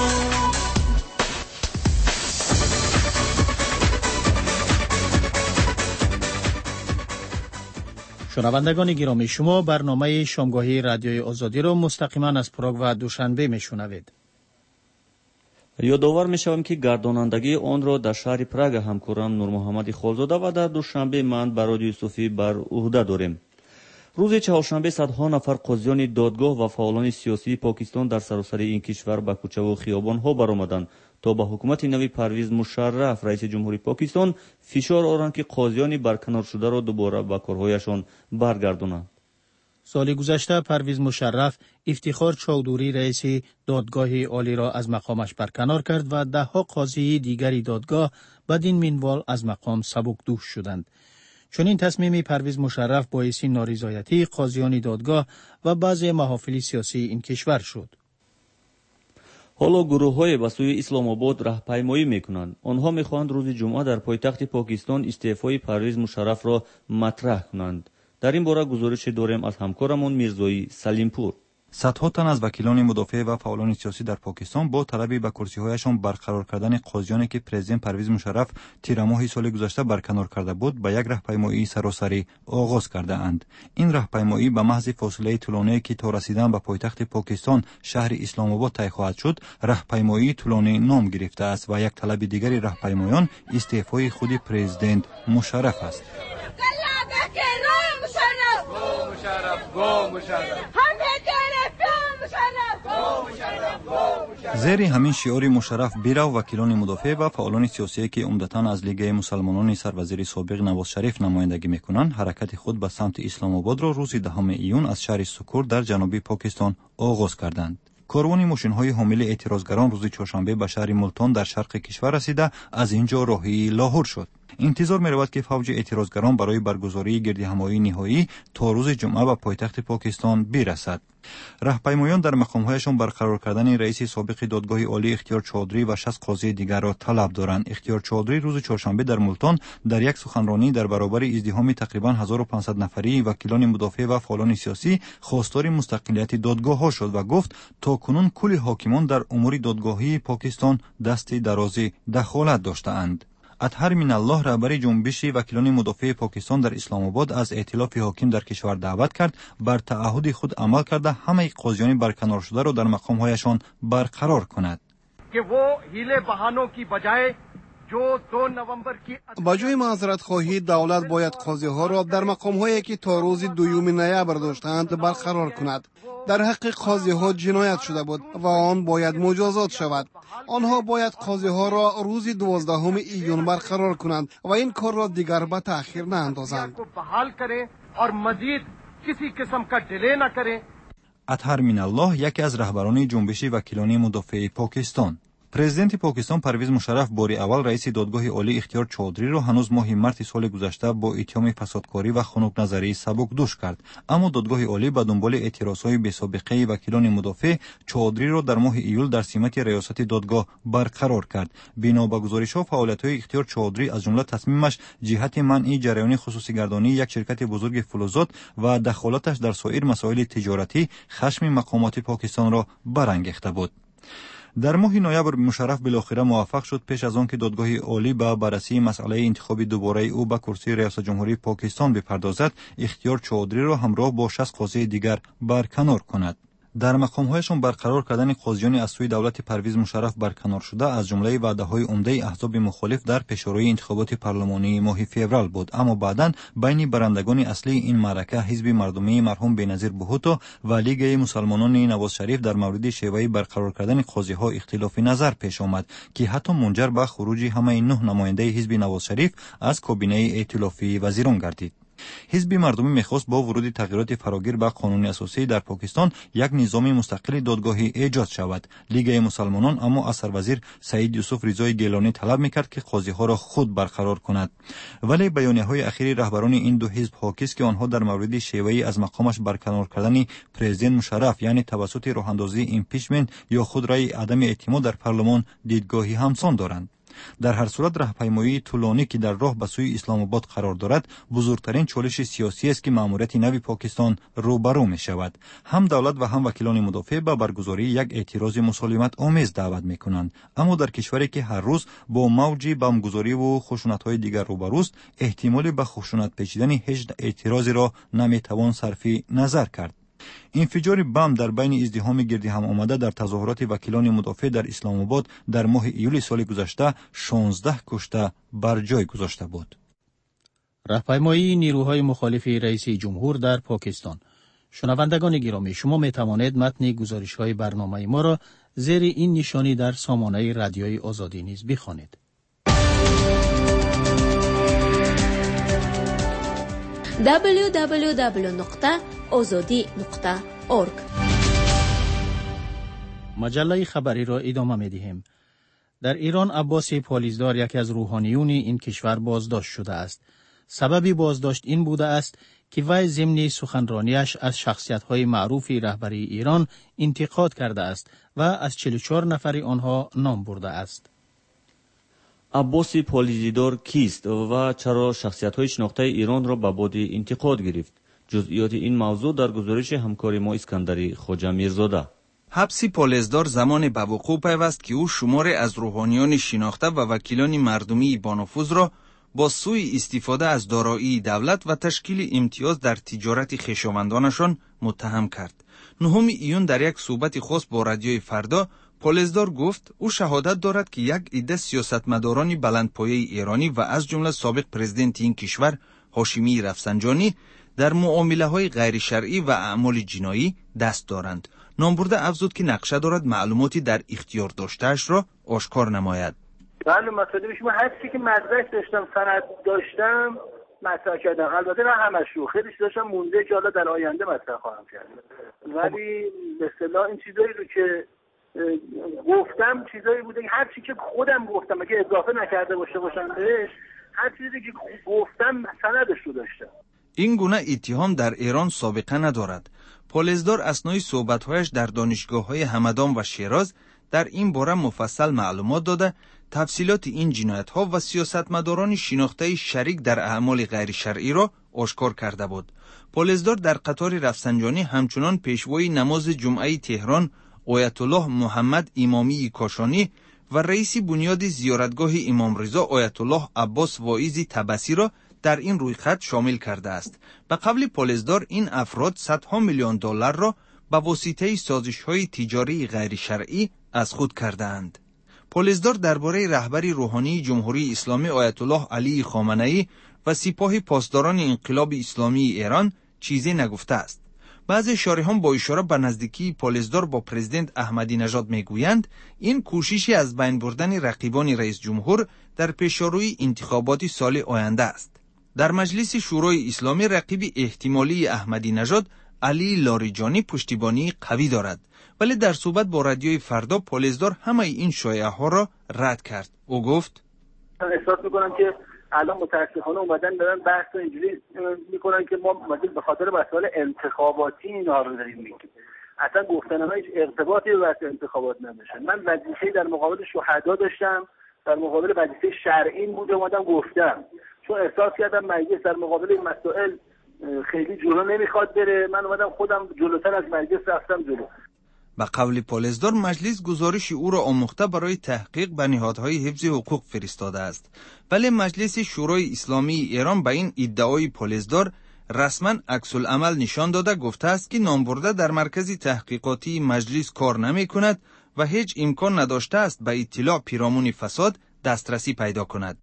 شنوندگان گرامی، شما برنامه شامگاهی رادیوی آزادی را مستقیما از پراگ و دوشنبه میشنوید. یادآور میشوم که گردانندگی آن را در شهر پراگ همکارم نور محمد خالزاده و در دوشنبه من برادر یوسفی بر عهده داریم. روز چهارشنبه صدها نفر قاضیان دادگاه و فعالان سیاسی پاکستان در سراسر این کشور به کوچه و خیابان‌ها برآمدند تا به حکومت نوی پرویز مشرف رئیس جمهوری پاکستان فشار آورند که قاضیان برکنار شده را دوباره به کارهایشان برگردانند. سال گذشته پرویز مشرف افتخار چودوری رئیس دادگاه عالی را از مقامش برکنار کرد و دهها قاضی دیگری دادگاه بدین منوال از مقام سبکدوش شدند. چون این تصمیم پرویز مشرف باعث نارضایتی قاضیان دادگاه و بعضی محافل سیاسی این کشور شد. حالا گروه‌های به سوی اسلام آباد راهپیمایی می‌کنند. آنها می‌خواهند روز جمعه در پایتخت پاکستان استعفای پرویز مشرف را مطرح کنند. در این باره گزارش داریم از همکارمون میرزایی سلیمپور. صدها تن از وکیلان مدافع و فعالان سیاسی در پاکستان با طلب به کرسی‌هایشان برقرار کردن قاضیانی که پرزیدنت پرویز مشرف تیر ماه سال گذشته برکنار کرده بود به یک راهپیمایی سراسری آغاز کرده اند. این راهپیمایی به محض فاصله طولانی که تا رسیدن به پایتخت پاکستان شهر اسلام آباد طی خواهد شد، راهپیمایی طولانی نام گرفته است و یک طلب دیگری راهپیمایان استعفای خود پرزیدنت مشرف است. زیر همین شعار مشرف بیرو، وکیلان مدافع و فعالان سیاسی که عمدتاً از لیگ مسلمانان سروزیر سابق نواز شریف نمایندگی میکنند، حرکت خود به سمت اسلام آباد را روز 10 ایون از شهر سکور در جنوبی پاکستان آغاز کردند. کاروان ماشین‌های حامل اعتراضگران روز چهارشنبه به شهر ملتان در شرق کشور رسیده از اینجا راهی لاهور شد. انتظار می‌رود که فوج اعتراضگران برای برگزاری گردهمایی نهایی تا روز جمعه به پایتخت پاکستان برسد. راهپیمایان در مقام‌هایشان برقرار کردن رئیس سابق دادگاه عالی اختیار چودری و 60 قاضی دیگر را طلب دارند. اختیار چودری روز چهارشنبه در ملتان در یک سخنرانی در برابر ازدحام تقریباً 1500 نفری وکیلان مدافع و فعالان سیاسی خواستار مستقلیت دادگاه‌ها شد و گفت تا کنون کل حاکمان در امور دادگاهی پاکستان دست درازی دخالت داشته‌اند. اطهر من الله، رهبر جنبش وکیلان مدافع پاکستان در اسلام آباد، از ائتلاف حاکم در کشور دعوت کرد بر تعهد خود عمل کرده همه قاضیان برکنار شده را در مقام‌هایشان برقرار کند. که وہ حیله بهانوں کی بجائے جو 2 نوامبر کی با جای معذرت خواهی دولت باید قاضی ها را در مقام هایی که تا روز 2 نوامبر داشتند برقرار کند. در حق قاضی ها جنایت شده بود و آن باید مجازات شود. آنها باید قاضی ها را روز 12 ایون برقرار کنند و این کار را دیگر به تأخیر ناندازند. بحال کریں اور مزید کسی قسم کا ڈیلے نہ کریں. اطهر من الله، یکی از رهبران جنبش وکیلان مدافع پاکستان. پرزیدنت پاکستان پرویز مشرف باری اول رئیس دادگاه عالی اختیار چودری را هنوز ماه مارس سال گذشته با اتهام فسادکاری و خنک نظری سبک دوش کرد، اما دادگاه عالی به دنبال اعتراضهای بی‌سابقه وکیلان مدافع چودری را در ماه ایول در سمت ریاست دادگاه برقرار کرد. بنا به گزارش‌ها فعالیت‌های اختیار چودری از جمله تصمیمش جهت منع جریان خصوصی گردانی یک شرکت بزرگ فلزات و دخالتش در سایر مسائل تجارتی خشم مقامات پاکستان را برانگیخته بود. در ماه نوامبر مشرف بالاخره موفق شد پیش از آن که دادگاه عالی به بررسی مسئله انتخاب دوباره او به کرسی ریاست جمهوری پاکستان بپردازد، اختیار چودری را همراه با 60 قاضی دیگر برکنار کند. در مقام‌هایشان برقرار کردن قاضیان از سوی دولت پرویز مشرف برکنار شده از جمله وعده‌های عمده احزاب مخالف در پیشروی انتخابات پارلمانی ماه فوریه بود، اما بعداً بین برندگان اصلی این معرکه حزب مردمی مرحوم بینظیر بهوتو و لیگ مسلمانان نواز شریف در مورد شیوه برقرار کردن قاضی‌ها اختلاف نظر پیش آمد که حتی منجر به خروج همه 9 نماینده حزب نواز شریف از کابینه ائتلافی وزیران گردید. حزب مردمی میخواست با ورود تغییرات فراگیر به قانون اساسی در پاکستان یک نظام مستقل دادگاهی ایجاد شود. لیگ مسلمانان اما از سروزیر سعید یوسف رضای گیلانی طلب میکرد که قاضی ها را خود برقرار کند، ولی بیانیه های اخیر رهبران این دو حزب حاکی است که آنها در مورد شیوه از مقامش برکنار کردن پرزیدنت مشرف یعنی توسط راه اندازی ایمپیچمنت یا خود رای عدم اعتماد در پارلمان دیدگاهی همسان دارند. در هر صورت راهپیمایی طولانی که در راه به سوی اسلام آباد قرار دارد بزرگترین چالش سیاسی است که ماموریت نو پاکستان روبرو می شود. هم دولت و هم وکیلان مدافع به برگزاری یک اعتراض مسالمت آمیز دعوت می کنند، اما در کشوری که هر روز با موج بمبگذاری و خشونت‌های دیگر روبروست، احتمال به خشونت پیچیدن هیچ اعتراضی را نمی توان صرف نظر کرد. انفجار بم در بین ازدحام گردی هم آمده در تظاهرات وکیلان مدافع در اسلام آباد در ماه ایول سال گذشته 16 کشته بر جای گذاشته بود. راهپیمایی نیروهای مخالف رئیس جمهور در پاکستان. شنوندگان گرامی، شما می توانید متن گزارش‌های برنامه ما را زیر این نشانی در سامانه رادیوی آزادی نیز بخوانید. www.azadi.org مجله خبری را ادامه می دهیم. در ایران عباس پالیزدار یکی از روحانیون این کشور بازداشت شده است. سبب بازداشت این بوده است که وی ضمن سخنرانیش از شخصیت‌های معروف رهبری ایران انتقاد کرده است و از 44 نفر آنها نام برده است. عباس پالیزدار کیست و چرا شخصیت‌های شناخته ایران را به باد انتقاد گرفت؟ جزئیات این موضوع در گزارش همکار ما اسکندری خوجا میرزاده. حبس پولزدار زمان به وقوع پیوست که او شماری از روحانیان شناخته و وکیلان مردمی با نفوذ را با سوء استفاده از دارایی دولت و تشکیل امتیاز در تجارت خویشاوندانشان متهم کرد. 9 ایون در یک صحبت خاص با رادیوی فردا پولزدار گفت او شهادت دارد که یک عده سیاستمداران بلندپایه ایرانی و از جمله سابق پرزیدنت این کشور هاشمی رفسنجانی در معامله‌های غیر شرعی و اعمال جنایی دست دارند. نام برده افزود که نقشه دارد معلوماتی در اختیار داشته‌اش را آشکار نماید. بله مطالب شما هر چی که مدرک داشتم سند داشتم مطرح کردم، البته نه همش رو، خیلیش داشتم مونده که حالا در آینده مطرح خواهم کرد، ولی به اصطلاح این چیزایی رو که گفتم چیزایی بوده که هر چی که خودم گفتم اگه اضافه نکرده باشم بهش، هر چیزی که گفتم سندش رو داشتم. این گونه اتهام در ایران سابقه ندارد. پولزدار اثنای صحبت‌هایش در دانشگاه‌های همدان و شیراز در این باره مفصل معلومات داده، تفصیلات این جنایت‌ها و سیاستمداران شناخته شریک در اعمال غیر شرعی را آشکار کرده بود. پولزدار در قطار رفسنجانی همچنان پیشوای نماز جمعه تهران آیت الله محمد امامی کاشانی و رئیس بنیاد زیارتگاه امام رضا آیت الله عباس واعظی طبسی را در این رویخط شامل کرده است. به قول پولزدار این افراد صدها میلیون دلار را به واسطه سازش‌های تجاری غیر شرعی از خود کرده‌اند. پولزدار درباره رهبری روحانی جمهوری اسلامی آیت الله علی خامنه‌ای و سپاه پاسداران انقلاب اسلامی ایران چیزی نگفته است. بعضی شارحان با اشاره به نزدیکی پولزدار با پرزیدنت احمدی نژاد میگویند این کوششی از بین بردن رقیبان رئیس جمهور در پیشروی انتخابات سال آینده است. در مجلس شورای اسلامی رقیب احتمالی احمدی نژاد علی لاریجانی پشتیبانی قوی دارد، ولی در صحبت با رادیوی فردا پولزدار همه این شایعه ها را رد کرد. او گفت احساس میکنم که الان متاسفانه اومدن دارن بحث اینجوری میکنن که ما به خاطر مسائل انتخاباتی اینا رو داریم میگیم. اصلا گفتن ما هیچ ارتباطی به بحث انتخابات نداشتن. من وظیفه در مقابل شهدا داشتم، در مقابل وظیفه شرعی بود اومدم گفتم، چون احساس کردم مجلس در مقابل این مسائل خیلی جلو نمیخواد بره، من اومدم خودم جلوتر از مجلس رفتم جلو. به قول پولزدار مجلس گزارش او را آموخته برای تحقیق به نهادهای حفظ حقوق فرستاده است، ولی مجلس شورای اسلامی ایران به این ادعای پولزدار رسما عکس العمل نشان داده گفته است که نامبرده در مرکز تحقیقاتی مجلس کار نمی کند و هیچ امکان نداشته است به اطلاع پیرامون فساد دسترسی پیدا کند.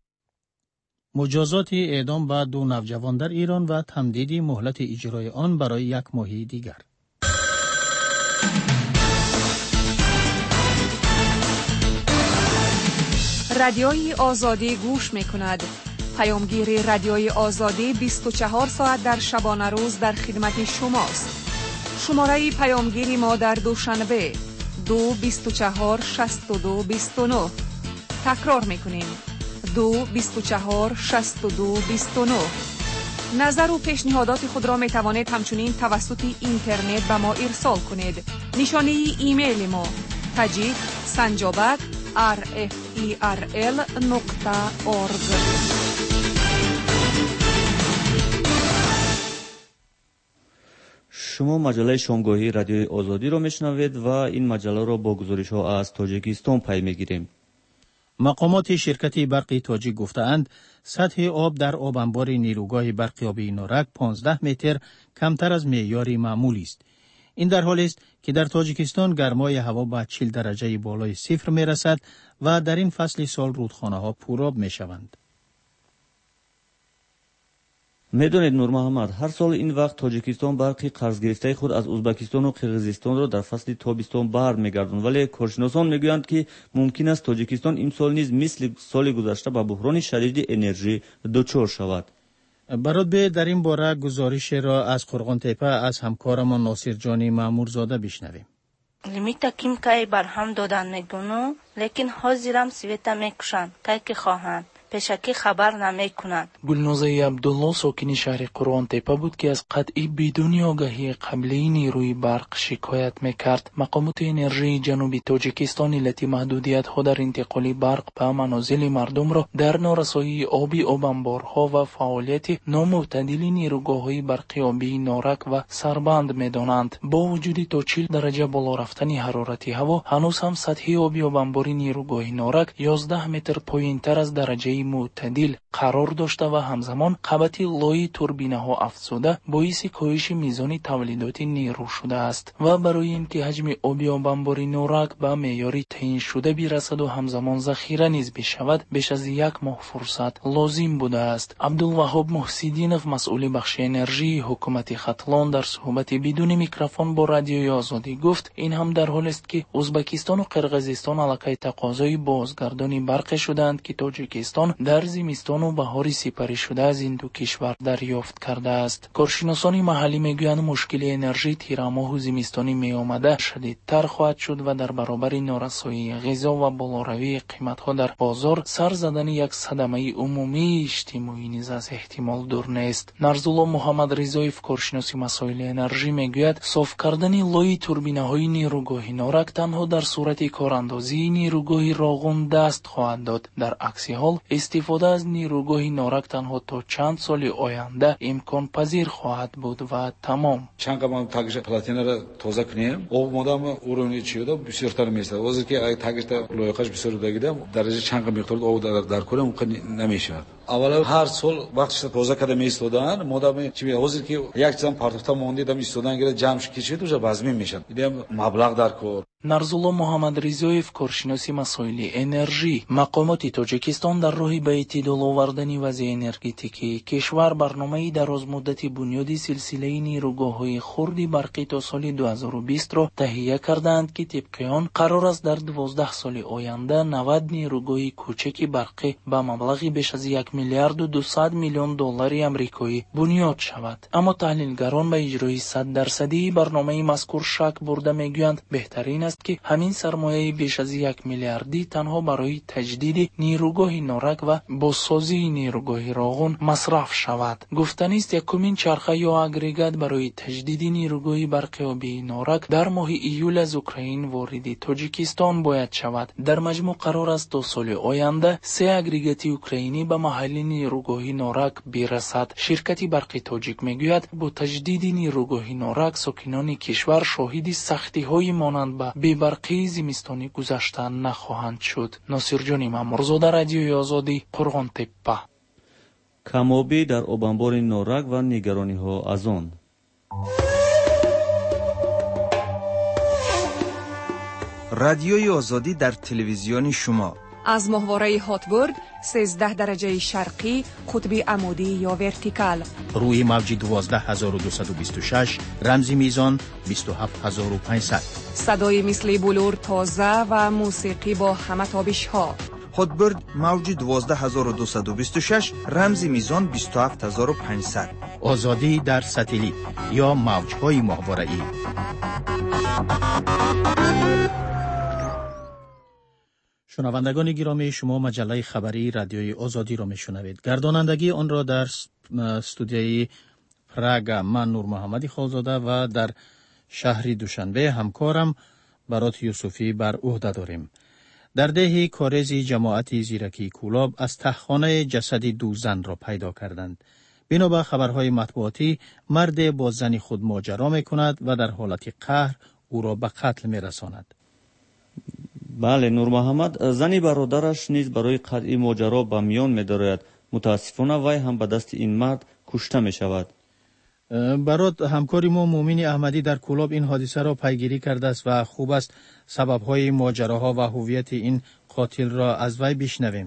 مجازات اعدام به 2 نوجوان در ایران و تمدید مهلت اجرای آن برای 1 ماه دیگر. رادیوی آزادی گوش می کند. پیامگیر رادیوی آزادی 24 ساعت در شبانه روز در خدمت شماست. شماره پیامگیری ما در دوشنبه 2 24 62 29. تکرار می کنیم 2 24 62 29. نظر و پیشنهادات خود را می توانید همچنین توسط اینترنت به ما ارسال کنید. نشانه ایمیل ما tajik@rferl.org. شما مجله شامگاهی رادیوی آزادی را میشنوید و این مجله را با گزارش ها از تاجیکستان پی میگیریم. مقامات شرکت برق تاجیک گفتند سطح آب در آب انبار نیروگاه برقیابی نورک 15 متر کمتر از معیار معمولی است. این در حالی است که در تاجیکستان گرمای هوا به 40 درجه بالای صفر می رسد و در این فصل سال رودخانه ها پرآب می شوند. میدونید نور محمد، هر سال این وقت تاجیکستان برقی قرض گرفته خود از ازبکستان و قرقیزستان را در فصل تابستان بر میگردند، ولی کارشناسان میگویند که ممکن است تاجیکستان این سال نیز مثل سال گذشته به بحران شدید انرژی دچار شود. برات در این باره گزارش را از قرغان تپه از همکارمان ناصر جانی مامورزاده بشنویم. لیمیتا کیم کای بر هم دادن میگونو لیکن حاضرم سویتا میکشن کای که خواهند пешакӣ хабар намекунанд. гулнозаи абдулло сокини шаҳри қуръонтепа буд ки аз қатъи бидуни огаҳии қаблии нерӯи барқ шикоят мекард. мақомоти энержии ҷануби тоҷикистон иллати маҳдудиятҳо дар интиқоли барқ ба манозили мардумро дар норасоии оби обанборҳо ва фаъолияти номӯътадили нерӯгоҳҳои барқиёбии норак ва сарбанд медонанд. бо вуҷуди то 40 дараҷа боло рафтани ҳарорати ҳаво ҳанӯз ҳам сатҳи оби обанбори нерӯгоҳи норак 11 метр поинтар аз дараҷаи мӯътадил қарор дошта ва ҳамзамон қабати лои турбинаҳо афзуда боиси коҳиши мизони тавлидоти нерӯ шудааст ва барои ин ки ҳаҷми оби обанбори норак ба меъёри таъиншуда бирасаду ҳамзамон захира низ бишавад беш аз 1 моҳ фурсат лозим будааст. абдулваҳоб муҳсидинов масъули бахши энержии ҳукумати хатлон дар суҳбати бидуни микрофон бо радиои озодӣ гуфт ин ҳам дар ҳолест ки ӯзбекистону қирғизистон аллакай тақозои бозгардони барқе шудаанд ки тоҷикистон дар зимистону баҳори сипаришуда аз ин ду кишвар дарёфт кардааст. коршиносони маҳаллӣ мегӯянд мушкили энержӣ тирамоҳу зимистони меомада шадидтар хоҳад шуд ва дар баробари норасоии ғизо ва болоравии қиматҳо дар бозор сар задани як садамаи умумии иҷтимоӣ низ аз эҳтимол дур нест. нарзулло муҳаммадризоев коршиноси масоили энержӣ мегӯяд соф кардани лои турбинаҳои нерӯгоҳи норак танҳо дар сурати корандозии нерӯгоҳи роғун даст хоҳад дод. дар акси ҳол истифода аз нерӯгоҳи норак танҳо то чанд соли оянда имконпазир хоҳад буд ва тамом. чанqamam tagish platinalar toza kunayam ob modam уровни чиёда бисёртар места ҳозир ки тагишда лоиқаш бисёрдагида дараҷа чанqa миқдори об дар кора намешавад. аввала ҳар сол вақтиш тоза када меистодан модами чи ҳозир ки як чизам партофта мондид ам истодан гира ҷамъ кишид уже вазмин мешад. идем маблағ дар кор. нарзулло муҳаммадризоев коршиноси масоили энержӣ мақомоти тоҷикистон дар роҳи ба эътидол овардани вазъи энергетикии кишвар барномаи дарозмуддати бунёди силсилаи нерӯгоҳҳои хурди барқӣ то соли 2020-ро таҳия кардаанд ки тибқи он қарор аст дар 12 соли оянда 90 нерӯгоҳи кӯчаки барқӣ ба маблағи беш аз 1 миллиарду 200 миллион доллари амрикоӣ бунёд шавад. аммо таҳлилгарон ба иҷрои 100% барномаи мазкур шак бурда мегӯянд беҳтарин аст ки ҳамин сармояи беш аз 1 миллиардӣ танҳо барои таҷдиди нерӯгоҳи норак ва бозсозии нерӯгоҳи роғун масраф шавад. гуфтанист якумин чарха ё агрегат барои таҷдиди нерӯгоҳи барқиёбии норак дар моҳи июл аз украин вориди тоҷикистон бояд шавад. дар маҷмӯъ қарор аст то соли оянда 3 агрегати украинӣ ба маҳалли нерӯгоҳи норак бирасад. ширкати барқи тоҷик мегӯяд бо таҷдиди нерӯгоҳи норак сокинони кишвар шоҳиди сахтиҳои монанд ба бебарқии зимистони гузашта нахоҳанд шуд. носирҷони мамурзода, радиои озодӣ, қурғонтеппа. камобӣ дар обанбори норак ва нигарониҳо аз он. радиои озодӣ дар телевизиони шумо аз моҳвораи ҳотбурд 13 дараҷаи шарқӣ қутби амудӣ ё вертикал, рӯи мавҷи 12226 рамзи мизон 27500, садои мисли булур тоза ва мусиқӣ бо ҳама тобишҳо. ҳотбурд мавҷи 12226 рамзи мизон 27500. озодӣ дар сателит ё мавҷҳои моҳвораӣ. шунавандагони гиромӣ, шумо маҷаллаи хабарии радиои озодиро мешунавед. гардонандагии онро дар студияи прага ман нурмуҳаммади холзода ва дар шаҳри душанбе ҳамкорам барот юсуфӣ бар ӯҳда дорем. дар деҳи корези ҷамоати зиракии кӯлоб аз таҳхонаи ҷасади ду занро пайдо карданд. бино ба хабарҳои матбуотӣ, марде бо зани худ моҷаро мекунад ва дар ҳолати қаҳр ӯро ба қатл мерасонад. бале, нурмуҳаммад, зани бародараш низ барои қатъи моҷаро ба миён медарояд. мутаассифона вай ҳам ба дасти ин мард кушта мешавад. барот ҳамкори мо муъмини аҳмадӣ дар кӯлоб ин ҳодисаро пайгирӣ кардааст ва хуб аст сабабҳои моҷароҳо ва ҳуввияти ин қотилро аз вай бишнавем.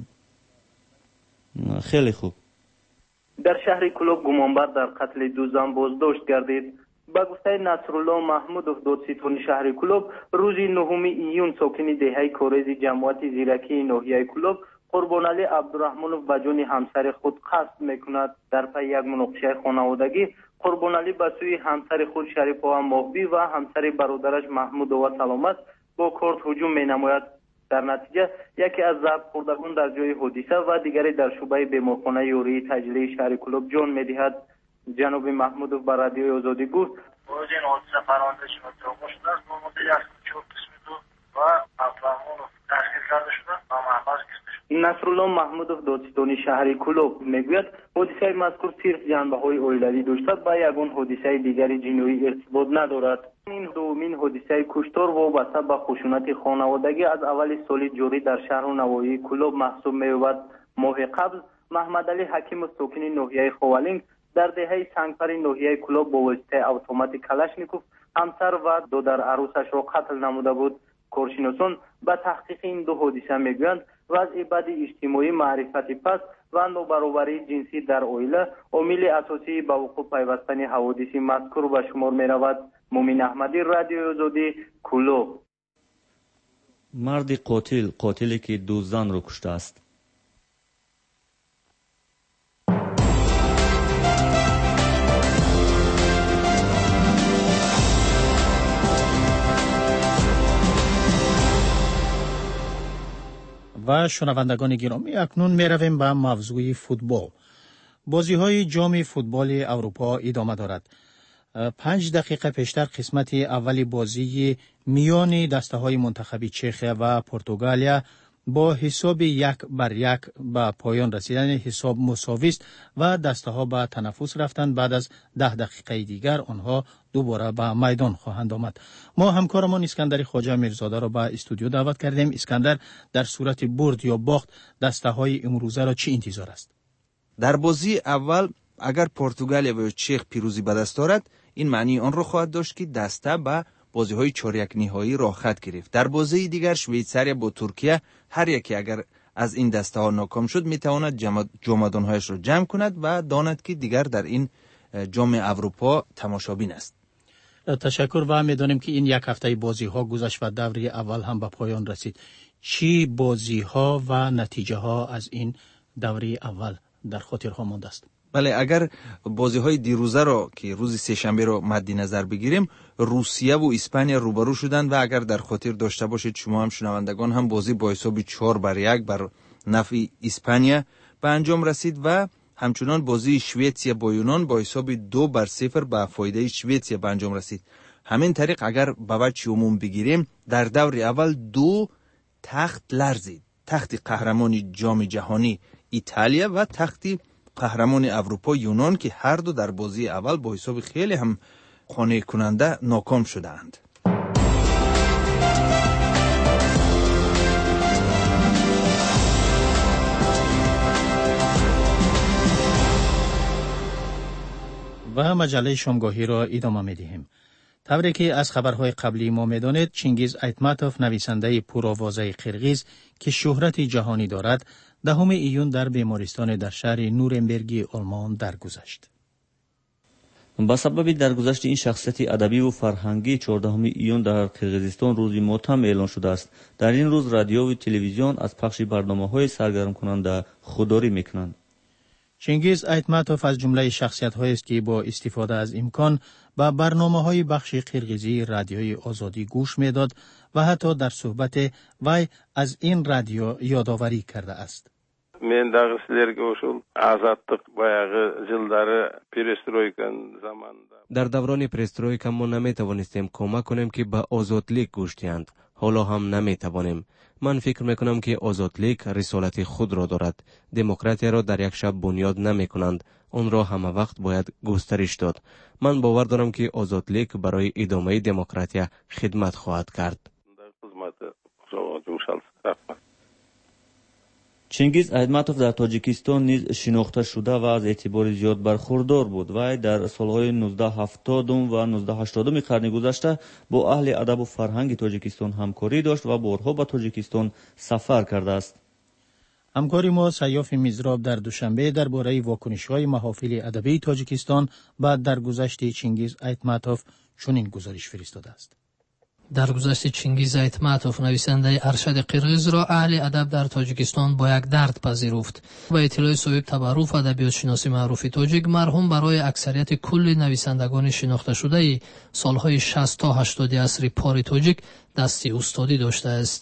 хеле хуб. дар шаҳри кӯлоб гумонбар дар қатли ду зан боздошт гардид. ба гуфтаи насрулло маҳмудов, додситони шаҳри кӯлоб, рӯзи 9 июн сокини деҳаи корези ҷамоати зиракии ноҳияи кӯлоб қурбоналӣ абдураҳмонов ба ҷони ҳамсари худ қасд мекунад. дар пайи як муноқишаи хонаводагӣ қурбоналӣ ба сӯи ҳамсари худ шарифова моҳбӣ ва ҳамсари бародараш маҳмудова саломат бо корт ҳуҷум менамояд. در نتیجه یکی از ضرب خوردگان در جای حادثه و دیگری در شعبه بیمارخانه یوری تجلی شهر کلوب جان می‌دهد. جناب محمودوف بر رادیوی آزادی گفت باز این حادثه فرمانده شما جامعه شده است. ما مدیر چوب قسمی دو و افرامون تحقیل کرده شده و محفظ گرفته شده. نصرالله محمودوف دادستانی شهر کلوب میگوید حادثه مذکور صرف جنبه‌های اولیوی داشته با یگان حادثه دیگری جنایی ارتباط ندارد. این دومین حادثه کشتار وابسته به خشونت خانوادگی از اول سال جاری در شهر و نواحی کلوب محسوب می‌شود. ماه قبل محمد علی حکیم ساکن ناحیه خوالینگ در دهه سنگفر ناحیه کلوب با واسطه اتومات کلاشنیکوف همسر و دختر عروسش را قتل نموده بود. کارشناسان به تحقیق این دو حادثه میگویند وضع بد اجتماعی، معرفت پست و نابرابری جنسی در عائله عامل اساسی به وقوع پیوستن حوادث مذکور به شمار می‌رود. مومن احمدی، رادیو آزادی، کلوب. مرد قاتلی که دو زن را کشته است. و شنوندگان گرامی اکنون می رویم به موضوع فوتبال. بازی های جام فوتبال اروپا ادامه دارد. 5 دقیقه پیشتر قسمت اولی بازی میان دسته های منتخبی چخیا و پرتغالیا با حساب 1-1 به پایان رسیدن حساب مساوی است و دسته ها به تنفس رفتند. بعد از 10 دقیقه دیگر آنها دوباره به میدان خواهند آمد. ما همکارمان اسکندر خواجه میرزاده را به استودیو دعوت کردیم. اسکندر، در صورت برد یا باخت دسته های امروزه را چی انتظار است؟ در بازی اول اگر پرتغالیا و چخ پیروزی به دست آورد، این معنی آن را خواهد داشت که دسته به بازی‌های چهارک نهایی راه خط گرفت. در بازی دیگر شویتزاریا با ترکیه، هر یکی اگر از این دسته ها ناکام شد میتواند جامدانهایش را جمع کند و داند که دیگر در این جام اروپا تماشابین است. تشکر و میدانیم که این یک هفته بازی ها گذشت و دوره اول هم به پایان رسید. چی بازی ها و نتیجه ها از این دوره اول در خاطر ها مانده است؟ بله، اگر بازی های دیروزه را که روز سه‌شنبه را مد نظر بگیریم، روسیه و اسپانیا روبرو شدند و اگر در خاطر داشته باشید شما هم شنوندگان هم بازی با حساب 4-1 بر نفع اسپانیا به انجام رسید و همچنان بازی شویتزیا با یونان با حساب 2-0 به فایده شویتزیا به انجام رسید. همین طریق اگر به وجه عموم بگیریم در دور اول 2 تخت لرزید: تخت قهرمان جام جهانی ایتالیا و تخت قهرمان اروپا یونان که هر دو در بازی اول با حساب خیلی هم قانع کننده ناکام شدند. و مجله شامگاهی را ادامه می‌دهیم. طوری که از خبرهای قبلی ما می‌دانید، چینگیز ایتماتوف، نویسنده پرآوازه قرقیز که شهرت جهانی دارد، 10 ایون در بیمارستان در شهر نورنبرگ آلمان درگذشت. با سبب درگذشت این شخصیت ادبی و فرهنگی 14 ایون در قرقیزستان روزی ماتم اعلان شده است. در این روز رادیو و تلویزیون از پخش برنامه‌های سرگرم کننده خودداری می‌کنند. چینگیز ایتماتوف از جمله شخصیت‌هایی است که با استفاده از امکان به برنامه‌های بخش قرقیزی رادیوی آزادی گوش می‌داد و حتی در صحبت وی از این رادیو یادآوری کرده است. Men dagı sizlerge oşul azatlyk bayağı jyldary perestroyka zamanında در دوران پرسترویکا ما نمیتوانستیم کمک کنیم که به آزادلیک گوش دهند. حالا هم نمیتوانیم. من فکر میکنم که آزادلیک رسالت خود را دارد. دموکراتیا را در یک شب بنیاد نمی کنند. آن را همه وقت باید گسترش داد. من باور دارم که آزادلیک برای ادامه دموکراتیا خدمت خواهد کرد. چینگیز ایتماتوف در تاجیکستان نیز شناخته شده و از اعتبار زیاد برخوردار بود. وی در سالهای 1970 و 1980 قرن گذشته با اهل ادب و فرهنگ تاجیکستان همکاری داشت و بارها به تاجیکستان سفر کرده است. همکاری ما سیاف میزراب در دوشنبه درباره واکنش‌های محافل ادبی تاجیکستان بعد درگذشت چینگیز ایتماتوف چنین گزارش فرستاده است. درگذشت چینگیز ایتماتوف، نویسنده ارشد قرقیز، را اهل ادب در تاجیکستان با یک درد پذیرفت. با اطلاع صاحب تبرف ادبیات شناسی معروف تاجیک، مرحوم برای اکثریت کل نویسندگان شناخته شده سالهای 60 تا 80 عصر پار تاجیک دستی استادی داشته است.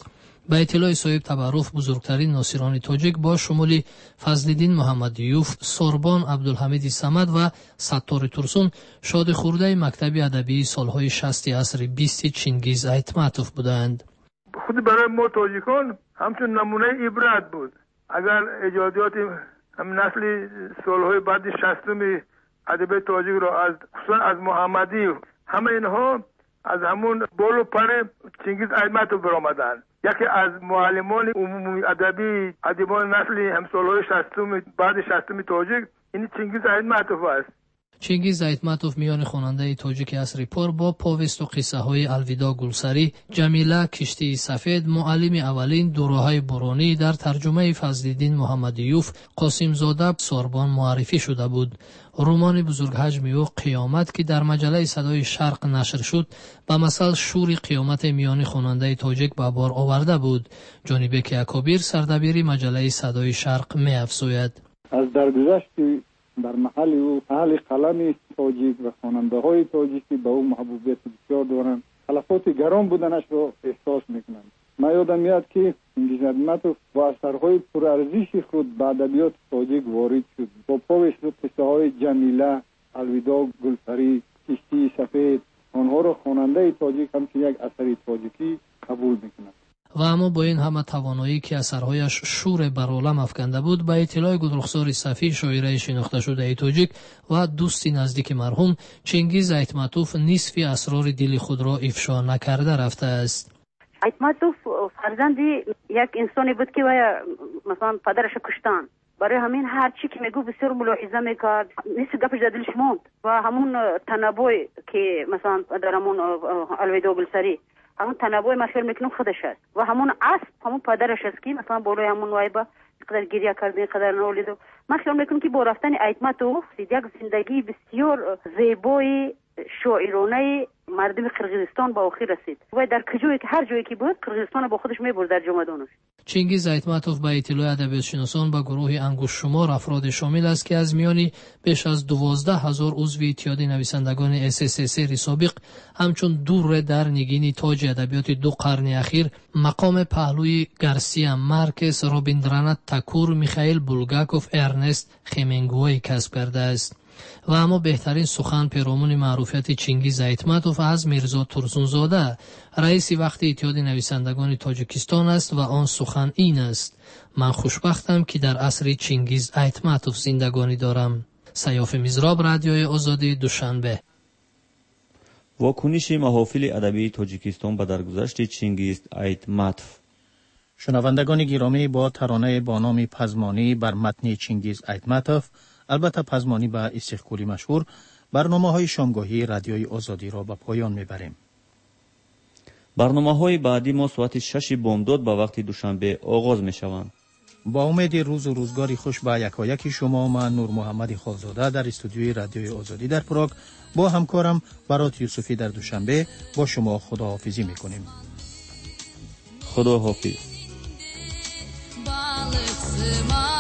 با اطلاع صاحب تبرف بزرگترین ناصران تاجیک با شمول فضل‌الدین محمدیوف، سوربان عبدالحمید صمد و ستار ترسون شاد خورده مکتب ادبی سالهای 60 عصر 20 چنگیز ایتماتوف بودند. خود برای ما تاجیکان همچون نمونه عبرت بود. اگر ایجادیات هم نسل سالهای بعد 60 ادب تاجیک را از محمدی همه اینها از همون بال و پر چنگیز ایتماتوف برآمدند. یکی از معلمان عمومی ادبی ادیبان نسل همسالهای 60 بعد 60 تاجیک این چنگیز ایتماتوف است. چنگیز ایتماتوف میان خواننده تاجیک عصر پر با پاوست و قصه های الویدا گلسری، جمیله کشتی سفید، معلم اولین، دوره‌های بارانی در ترجمه فضل‌الدین محمدیوف، قاسم زاده سوربان معرفی شده بود. رمان بزرگ حجم او قیامت که در مجله صدای شرق نشر شد به مثل شور قیامت میان خواننده تاجیک به بار آورده بود. جانبک اکابیر سردبیر مجله صدای شرق می افزاید: از درگذشت در محل او اهل قلم تاجیک و خواننده های تاجیکی به او محبوبیت بسیار دارند. خلافات گران بودنش را احساس میکنند. من یادم میاد که چنگیز ایتماتوف با اثرهای پرارزش خود به ادبیات تاجیک وارد شد. با پاوست و قصه های جمیله، الویدا گلسری، کشتی سفید، آنها را خواننده تاجیک همچون یک اثر تاجیکی قبول میکنند. و اما با این همه توانایی که اثرهایش شور بر عالم افکنده بود، به اطلاع گلرخسار صفی شاعره شناخته شده تاجیک و دوستی نزدیک مرحوم، چنگیز ایتماتوف نصف اسرار دل خود را افشا نکرده رفته است. ایتماتوف فرزند یک انسانی بود که مثلا پدرش کشتن. برای همین هر چی که میگو بسیار ملاحظه میکرد، نصف گپش در دلش موند. و همون تنبوی که مثلا در همون الویدا گلسری همون تنبوی من خیال میکنم خودش است و همون اسب همون پدرش است که مثلا بالای همون وایبا قدر گریه کرده قدر نولید. من خیال میکنم که با رفتن ایتماتوف یک زندگی بسیار زیبای شاعرانه مردم قرقیزستان با آخر رسید و در کجایی که هر جایی که بود قرقیزستان با خودش میبرد در جمادانش. چنگیز ایتماتوف به اطلاع ادبیات شناسان به گروه انگشت شمار افراد شامل است که از میان بیش از 12,000 عضو اتحاد نویسندگان SSSR سابق همچون دور در نگین تاج ادبیات 2 قرن اخیر مقام پهلوی گارسیا مارکس، رابیندرانات تاکور، میخائیل بولگاکوف، ارنست خمینگوی کسب کرده است. و اما بهترین سخن پیرامون معروفیت چنگیز ایتماتوف از میرزا ترسونزاده، رئیس وقت اتحاد نویسندگان تاجیکستان است و آن سخن این است: من خوشبختم که در عصر چنگیز ایتماتوف زندگانی دارم. سیاف میزراب، رادیوی آزادی، دوشنبه. واکنش محافل ادبی تاجیکستان به درگذشت چنگیز ایتماتوف. شنوندگان گرامی، با ترانه با نام پزمانی بر متن چنگیز ایتماتوف، البته پزمانی به استقلالی مشهور، برنامه‌های شامگاهی رادیوی آزادی را به پایان میبریم. برنامه‌های بعدی ما ساعت 6 بامداد به وقت دوشنبه آغاز میشوند. با امید روز و روزگاری خوش به یکایک شما، من نور محمد خالزاده در استودیوی رادیوی آزادی در پراگ با همکارم برات یوسفی در دوشنبه با شما خداحافظی میکنیم. خداحافظ.